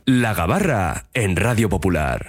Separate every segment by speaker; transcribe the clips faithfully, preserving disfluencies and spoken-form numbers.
Speaker 1: La Gabarra en Radio Popular.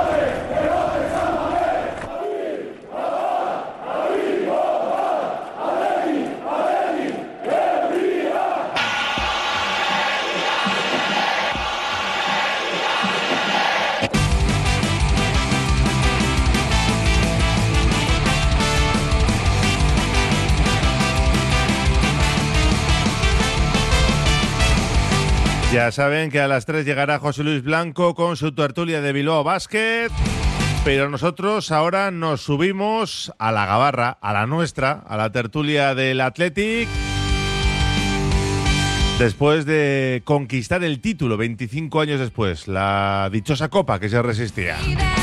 Speaker 2: Ya saben que a las tres llegará José Luis Blanco con su tertulia de Bilbao Basket, pero nosotros ahora nos subimos a la Gabarra, a la nuestra, a la tertulia del Athletic, después de conquistar el título veinticinco años después, la dichosa copa que se resistía.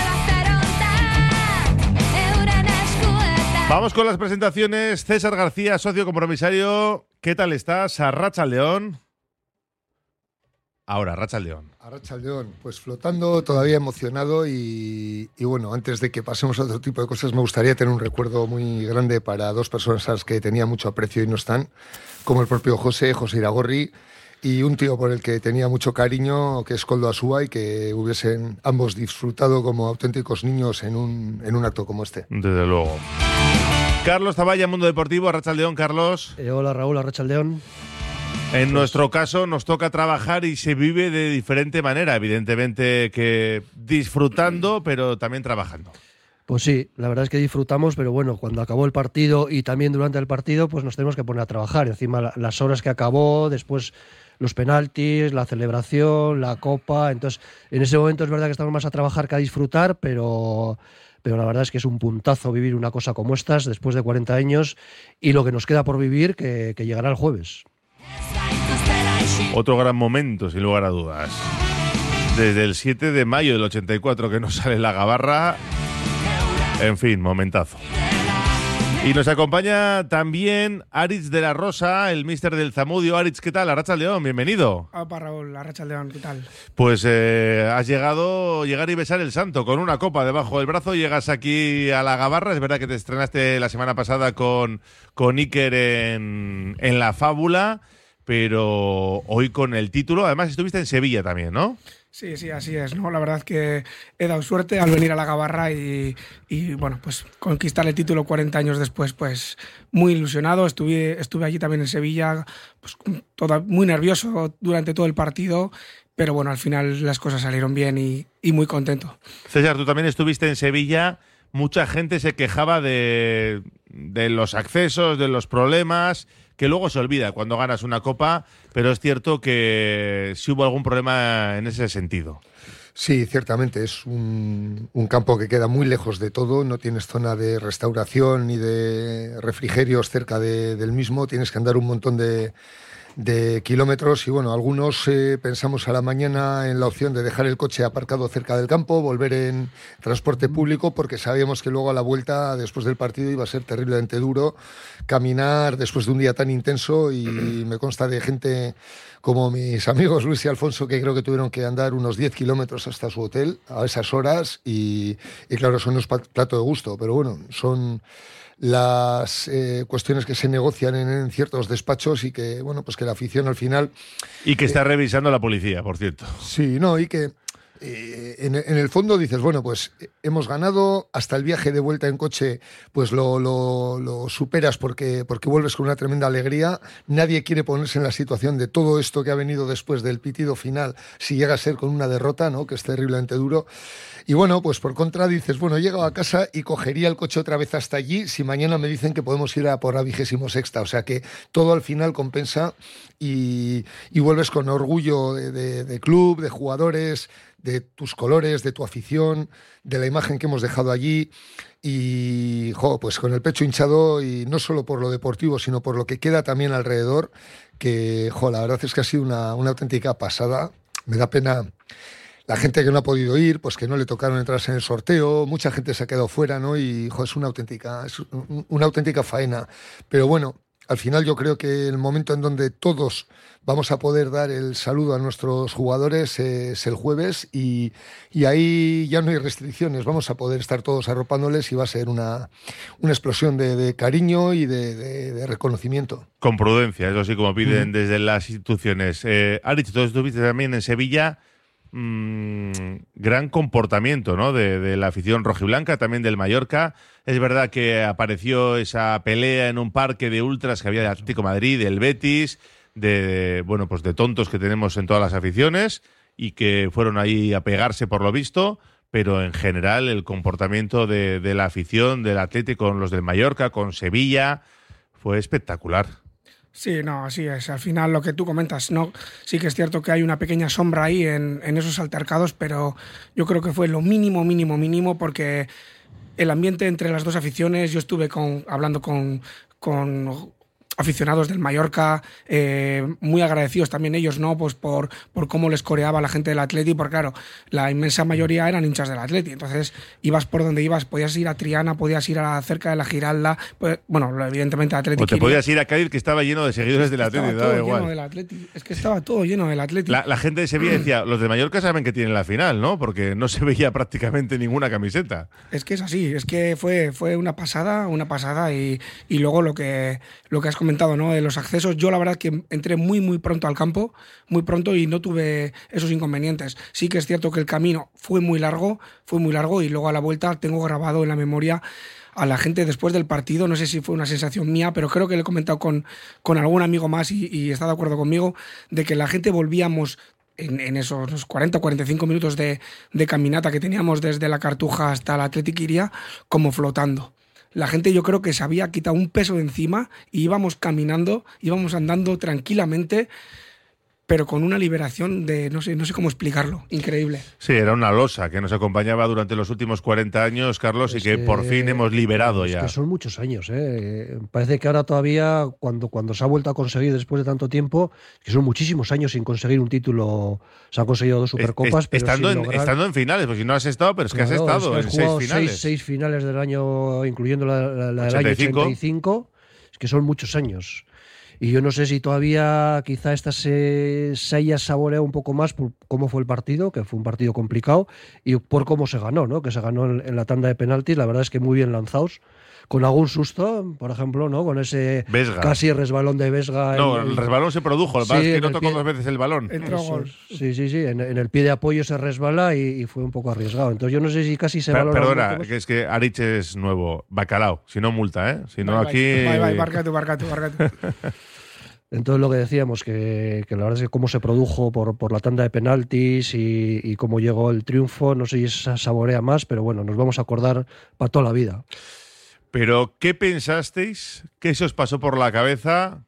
Speaker 2: Vamos con las presentaciones. César García, socio compromisario, ¿qué tal estás? Arratsaldeon. Ahora, Arratsaldeon.
Speaker 3: Arratsaldeon, pues flotando, todavía emocionado y, y bueno, antes de que pasemos a otro tipo de cosas, me gustaría tener un recuerdo muy grande para dos personas a las que tenía mucho aprecio y no están, como el propio José, José Iragorri, y un tío por el que tenía mucho cariño, que es Koldo Asúa, y que hubiesen ambos disfrutado como auténticos niños en un, en un acto como este.
Speaker 2: Desde luego. Carlos Zavalla, Mundo Deportivo. Arratsaldeon, Carlos.
Speaker 4: Eh, hola, Raúl. Arratsaldeon.
Speaker 2: En pues, nuestro caso nos toca trabajar y se vive de diferente manera, evidentemente que disfrutando, pero también trabajando.
Speaker 4: Pues sí, la verdad es que disfrutamos, pero bueno, cuando acabó el partido y también durante el partido, pues nos tenemos que poner a trabajar. Encima la, las horas que acabó, después los penaltis, la celebración, la copa. Entonces, en ese momento es verdad que estamos más a trabajar que a disfrutar, pero... pero la verdad es que es un puntazo vivir una cosa como estas después de cuarenta años y lo que nos queda por vivir, que, que llegará el jueves.
Speaker 2: Otro gran momento, sin lugar a dudas. Desde el siete de mayo del ochenta y cuatro que nos sale la Gabarra. En fin, momentazo. Y nos acompaña también Aritz de la Rosa, el míster del Zamudio. Aritz, ¿qué tal? Arratsaldeon, bienvenido.
Speaker 5: Opa, Raúl, Arratsaldeon, ¿qué tal?
Speaker 2: Pues eh, has llegado, llegar y besar el santo con una copa debajo del brazo. Llegas aquí a la Gabarra. Es verdad que te estrenaste la semana pasada con, con Iker en, en La Fábula, pero hoy con el título. Además estuviste en Sevilla también, ¿no?
Speaker 5: Sí, sí, así es, ¿no? La verdad es que he dado suerte al venir a la Gabarra y, y bueno, pues conquistar el título cuarenta años después, pues muy ilusionado. Estuve, estuve allí también en Sevilla, pues toda, muy nervioso durante todo el partido, pero bueno, al final las cosas salieron bien y, y muy contento.
Speaker 2: César, tú también estuviste en Sevilla. Mucha gente se quejaba de, de los accesos, de los problemas, que luego se olvida cuando ganas una copa, pero es cierto que sí hubo algún problema en ese sentido.
Speaker 3: Sí, ciertamente, es un, un campo que queda muy lejos de todo, no tienes zona de restauración ni de refrigerios cerca de, del mismo, tienes que andar un montón de, de kilómetros y bueno, algunos eh, pensamos a la mañana en la opción de dejar el coche aparcado cerca del campo, volver en transporte público, porque sabíamos que luego a la vuelta, después del partido, iba a ser terriblemente duro caminar después de un día tan intenso y me consta de gente como mis amigos Luis y Alfonso que creo que tuvieron que andar unos diez kilómetros hasta su hotel a esas horas y, y claro, eso no es plato de gusto, pero bueno, son las eh, cuestiones que se negocian en, en ciertos despachos y que, bueno, pues que la afición al final...
Speaker 2: Y que está
Speaker 3: eh,
Speaker 2: revisando la policía, por cierto.
Speaker 3: Sí, no, y que eh, en, en el fondo dices, bueno, pues hemos ganado, hasta el viaje de vuelta en coche pues lo, lo, lo superas porque, porque vuelves con una tremenda alegría. Nadie quiere ponerse en la situación de todo esto que ha venido después del pitido final, si llega a ser con una derrota, ¿no?, que es terriblemente duro. Y bueno, pues por contra dices, bueno, he llegado a casa y cogería el coche otra vez hasta allí si mañana me dicen que podemos ir a por la vigésimo sexta. O sea que todo al final compensa y, y vuelves con orgullo de, de, de club, de jugadores, de tus colores, de tu afición, de la imagen que hemos dejado allí. Y, jo, pues con el pecho hinchado y no solo por lo deportivo, sino por lo que queda también alrededor, que, jo, la verdad es que ha sido una, una auténtica pasada. Me da pena... La gente que no ha podido ir, pues que no le tocaron entrarse en el sorteo, mucha gente se ha quedado fuera, ¿no? Y jo, es una auténtica, es una auténtica faena. Pero bueno, al final yo creo que el momento en donde todos vamos a poder dar el saludo a nuestros jugadores es el jueves y, y ahí ya no hay restricciones, vamos a poder estar todos arropándoles y va a ser una, una explosión de, de cariño y de, de, de reconocimiento.
Speaker 2: Con prudencia, eso sí, como piden mm. desde las instituciones. Eh, Aritz, tú estuviste también en Sevilla. mmm, gran comportamiento, ¿no? de, de la afición rojiblanca, también del Mallorca. Es verdad que apareció esa pelea en un parque de ultras que había del Atlético de Madrid, del Betis, de, bueno, pues de tontos que tenemos en todas las aficiones y que fueron ahí a pegarse por lo visto, pero en general el comportamiento de, de la afición del Atlético con los del Mallorca, con Sevilla, fue espectacular.
Speaker 5: Sí, no, así es. Al final lo que tú comentas, no, sí que es cierto que hay una pequeña sombra ahí en, en esos altercados, pero yo creo que fue lo mínimo, mínimo, mínimo, porque el ambiente entre las dos aficiones, yo estuve con, hablando con, con aficionados del Mallorca, eh, muy agradecidos también ellos, ¿no? Pues por, por cómo les coreaba la gente del Atleti, porque claro, la inmensa mayoría eran hinchas del Atleti, entonces ibas por donde ibas, podías ir a Triana, podías ir a cerca de la Giralda, pues, bueno, evidentemente Atleti.
Speaker 2: O te podías ir a Cádiz, que estaba lleno de seguidores del Atleti,
Speaker 5: estaba
Speaker 2: daba
Speaker 5: todo
Speaker 2: igual.
Speaker 5: Lleno del Atleti. Es que estaba todo lleno del Atleti.
Speaker 2: La, la gente de Sevilla decía, los de Mallorca saben que tienen la final, ¿no? Porque no se veía prácticamente ninguna camiseta.
Speaker 5: Es que es así, es que fue, fue una pasada, una pasada y, y luego lo que, lo que has comentado, ¿no? De los accesos, yo la verdad que entré muy muy pronto al campo, muy pronto y no tuve esos inconvenientes. Sí que es cierto que el camino fue muy largo, fue muy largo y luego a la vuelta tengo grabado en la memoria a la gente después del partido, no sé si fue una sensación mía, pero creo que le he comentado con, con algún amigo más y, y está de acuerdo conmigo, de que la gente volvíamos en, en esos cuarenta o cuarenta y cinco minutos de, de caminata que teníamos desde la Cartuja hasta la Athletic Iria como flotando. La gente yo creo que se había quitado un peso de encima y íbamos caminando, íbamos andando tranquilamente, pero con una liberación de, no sé, no sé cómo explicarlo, increíble.
Speaker 2: Sí, era una losa que nos acompañaba durante los últimos cuarenta años, Carlos,
Speaker 4: Es
Speaker 2: y que,
Speaker 4: que
Speaker 2: por fin hemos liberado
Speaker 4: es
Speaker 2: ya.
Speaker 4: que son muchos años, ¿eh? Parece que ahora todavía, cuando, cuando se ha vuelto a conseguir después de tanto tiempo, que son muchísimos años sin conseguir un título. Se han conseguido dos Supercopas,
Speaker 2: es,
Speaker 4: pero
Speaker 2: estando,
Speaker 4: sin
Speaker 2: en,
Speaker 4: lograr...
Speaker 2: estando en finales, porque si no has estado, pero es que
Speaker 4: Claro,
Speaker 2: has estado
Speaker 4: es que
Speaker 2: en
Speaker 4: has
Speaker 2: seis
Speaker 4: jugado
Speaker 2: finales.
Speaker 4: Seis, seis finales del año, incluyendo la, la, la del
Speaker 2: ochenta y cinco.
Speaker 4: año ochenta y cinco, es que son muchos años. Y yo no sé si todavía quizá esta se, se haya saboreado un poco más por cómo fue el partido, que fue un partido complicado, y por cómo se ganó, ¿no? Que se ganó en, en la tanda de penaltis, la verdad es que muy bien lanzados, con algún susto, por ejemplo, ¿no? Con ese
Speaker 2: Vesga.
Speaker 4: casi resbalón de Vesga.
Speaker 2: No,
Speaker 4: en,
Speaker 2: el resbalón se produjo, lo que
Speaker 4: Sí,
Speaker 2: pasa es que
Speaker 4: en
Speaker 2: no
Speaker 4: el
Speaker 2: tocó
Speaker 4: pie.
Speaker 2: dos veces el balón.
Speaker 5: Entró
Speaker 4: Eso,
Speaker 5: gol.
Speaker 4: sí, sí, sí, en, en el pie de apoyo se resbala y, y fue un poco arriesgado. Entonces yo no sé si casi se
Speaker 2: Per-
Speaker 4: valora un
Speaker 2: Perdona,
Speaker 4: poco más.
Speaker 2: que es que Arich es nuevo, bacalao, si no multa, ¿eh? Si no
Speaker 5: Bye,
Speaker 2: aquí...
Speaker 5: Bye, bye, bye, barca tú, barca tú, barca tú.
Speaker 4: Entonces lo que decíamos, que, que la verdad es que cómo se produjo por, por la tanda de penaltis y, y cómo llegó el triunfo, no sé si se saborea más, pero bueno, nos vamos a acordar para toda la vida.
Speaker 2: Pero, ¿qué pensasteis? ¿Qué se os pasó por la cabeza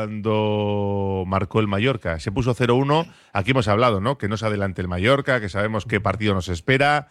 Speaker 2: cuando marcó el Mallorca? Se puso cero uno, aquí hemos hablado, ¿no? Que no se adelante el Mallorca, que sabemos qué partido nos espera.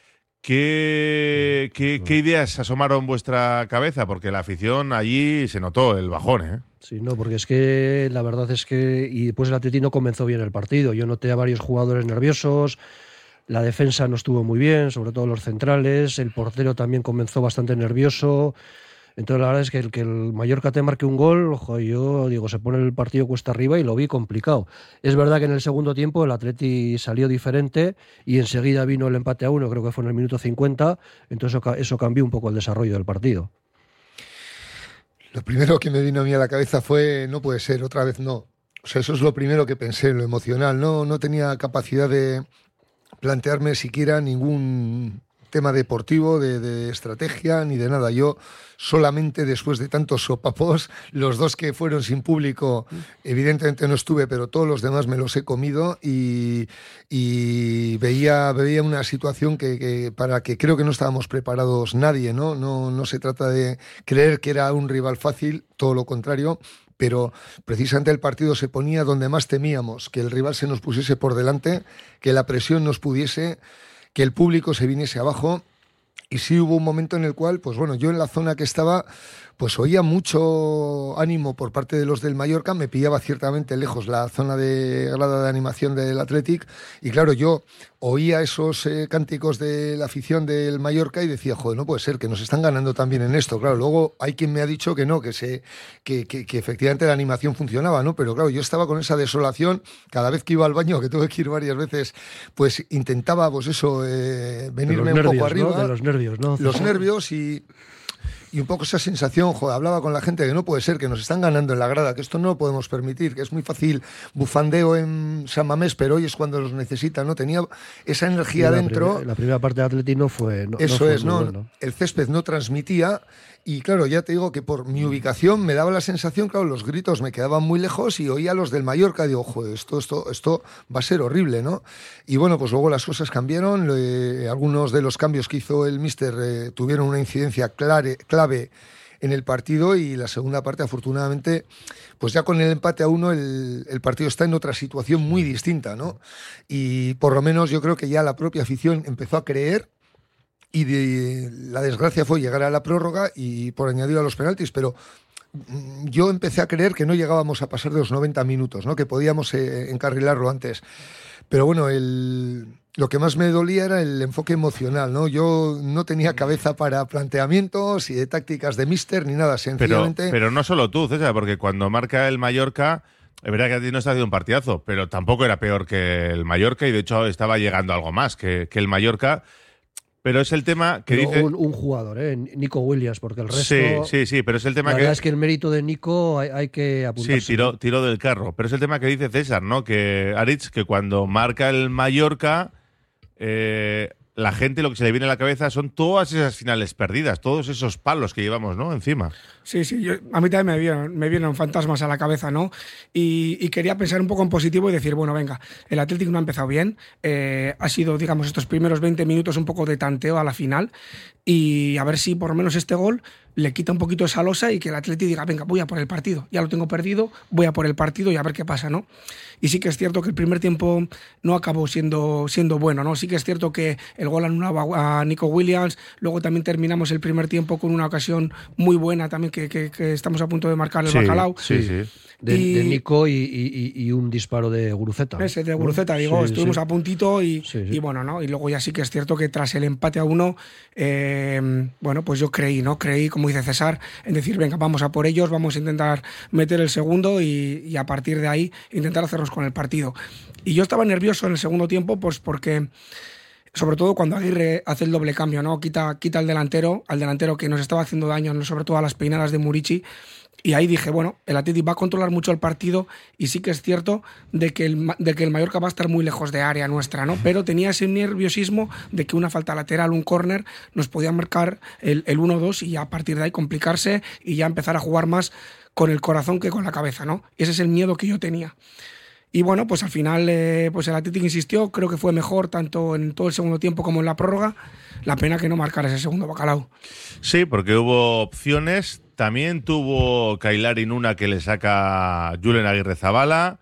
Speaker 2: ¿Qué, qué, qué ideas asomaron en vuestra cabeza? Porque la afición allí se notó el bajón, ¿eh?
Speaker 4: Sí, no, porque es que la verdad es que... Y después el Atleti no comenzó bien el partido. Yo noté a varios jugadores nerviosos, la defensa no estuvo muy bien, sobre todo los centrales, el portero también comenzó bastante nervioso. Entonces la verdad es que el que el Mallorca te marque un gol, ojo, yo digo, se pone el partido cuesta arriba y lo vi complicado. Es verdad que en el segundo tiempo el Atleti salió diferente y enseguida vino el empate a uno, creo que fue en el minuto cincuenta, entonces eso, eso cambió un poco el desarrollo del partido.
Speaker 3: Lo primero que me vino a mí a la cabeza fue, no puede ser, otra vez no. O sea, eso es lo primero que pensé, lo emocional. No, no tenía capacidad de plantearme siquiera ningún tema deportivo, de, de estrategia, ni de nada. Yo solamente después de tantos sopapos, los dos que fueron sin público, evidentemente no estuve, pero todos los demás me los he comido y, y veía, veía una situación que, que para que creo que no estábamos preparados nadie, ¿no? No, no se trata de creer que era un rival fácil, todo lo contrario, pero precisamente el partido se ponía donde más temíamos, que el rival se nos pusiese por delante, que la presión nos pudiese, que el público se viniese abajo. Y sí hubo un momento en el cual, pues bueno, yo en la zona que estaba, pues oía mucho ánimo por parte de los del Mallorca, me pillaba ciertamente lejos la zona de grada de animación del Athletic, y claro, yo oía esos eh, cánticos de la afición del Mallorca y decía, joder, no puede ser, que nos están ganando también en esto. Claro, luego hay quien me ha dicho que no, que, se, que, que, que efectivamente la animación funcionaba, ¿no? Pero claro, yo estaba con esa desolación, cada vez que iba al baño, que tuve que ir varias veces, pues intentaba, pues eso, eh, venirme
Speaker 4: nervios,
Speaker 3: un poco arriba.
Speaker 4: ¿no? De los nervios, ¿no?
Speaker 3: Los nervios y... y un poco esa sensación, joder, hablaba con la gente que no puede ser, que nos están ganando en la grada, que esto no lo podemos permitir, que es muy fácil bufandeo en San Mamés, pero hoy es cuando los necesita, ¿no? Tenía esa energía
Speaker 4: la
Speaker 3: dentro.
Speaker 4: Primera, la primera parte de Atleti no fue. No,
Speaker 3: Eso
Speaker 4: no fue
Speaker 3: es,
Speaker 4: muy
Speaker 3: ¿no?
Speaker 4: bueno.
Speaker 3: El césped no transmitía. Y claro, ya te digo que por mi ubicación me daba la sensación, claro, los gritos me quedaban muy lejos y oía los del Mallorca. Digo, joder, esto, esto, esto va a ser horrible, ¿no? Y bueno, pues luego las cosas cambiaron. Eh, algunos de los cambios que hizo el míster eh, tuvieron una incidencia clare, clave en el partido y la segunda parte, afortunadamente, pues ya con el empate a uno, el, el partido está en otra situación muy distinta, ¿no? Y por lo menos yo creo que ya la propia afición empezó a creer. Y de, la desgracia fue llegar a la prórroga y por añadir a los penaltis, pero yo empecé a creer que no llegábamos a pasar de los noventa minutos, ¿no? Que podíamos eh, encarrilarlo antes. Pero bueno, el, lo que más me dolía era el enfoque emocional, ¿no? Yo no tenía cabeza para planteamientos y de tácticas de míster ni nada, sencillamente...
Speaker 2: Pero, pero no solo tú, César, porque cuando marca el Mallorca... Es verdad que a ti no está haciendo un partidazo, pero tampoco era peor que el Mallorca y de hecho estaba llegando algo más que, que el Mallorca... Pero es el tema que
Speaker 4: pero
Speaker 2: dice...
Speaker 4: Un, un jugador, ¿eh? Nico Williams, porque el resto...
Speaker 2: Sí, sí, sí, pero es el tema
Speaker 4: la
Speaker 2: que...
Speaker 4: verdad es que el mérito de Nico hay, hay que apuntarse.
Speaker 2: Sí, tiró, tiró del carro. Pero es el tema que dice César, ¿no? Que Aritz, que cuando marca el Mallorca, eh, la gente lo que se le viene a la cabeza son todas esas finales perdidas, todos esos palos que llevamos, ¿no? Encima.
Speaker 5: Sí, sí, yo, a mí también me vieron, me vieron fantasmas a la cabeza, ¿no? Y, y quería pensar un poco en positivo y decir, bueno, venga, el Athletic no ha empezado bien, eh, ha sido, digamos, estos primeros veinte minutos un poco de tanteo a la final y a ver si por lo menos este gol le quita un poquito esa losa y que el Athletic diga, venga, voy a por el partido, ya lo tengo perdido, voy a por el partido y a ver qué pasa, ¿no? Y sí que es cierto que el primer tiempo no acabó siendo, siendo bueno, ¿no? Sí que es cierto que el gol anulaba a Nico Williams, luego también terminamos el primer tiempo con una ocasión muy buena también que, que, que estamos a punto de marcar el
Speaker 2: sí,
Speaker 5: bacalao.
Speaker 2: Sí, sí.
Speaker 4: De,
Speaker 5: y,
Speaker 4: de Nico y, y, y un disparo de Guruceta.
Speaker 5: Ese de Guruceta, ¿no? digo, sí, estuvimos sí. a puntito y,
Speaker 4: sí, sí.
Speaker 5: y bueno, ¿no? Y luego ya sí que es cierto que tras el empate a uno, eh, bueno, pues yo creí, ¿no? Creí, como dice César, en decir, venga, vamos a por ellos, vamos a intentar meter el segundo y, y a partir de ahí intentar hacernos con el partido. Y yo estaba nervioso en el segundo tiempo, pues porque... sobre todo cuando Aguirre hace el doble cambio, ¿no? Quita, quita al delantero, al delantero que nos estaba haciendo daño, ¿no? Sobre todo a las peinadas de Murici. Y ahí dije, bueno, el Athletic va a controlar mucho el partido y sí que es cierto de que, el, de que el Mallorca va a estar muy lejos de área nuestra, ¿no? Pero tenía ese nerviosismo de que una falta lateral, un córner, nos podía marcar el, el uno dos y ya a partir de ahí complicarse y ya empezar a jugar más con el corazón que con la cabeza, ¿no? Y ese es el miedo que yo tenía. Y bueno, pues al final eh, pues el Athletic insistió, creo que fue mejor tanto en todo el segundo tiempo como en la prórroga. La pena que no marcara ese segundo bacalao.
Speaker 2: Sí, porque hubo opciones. También tuvo Kailarin una que le saca Julen Aguirrezabala.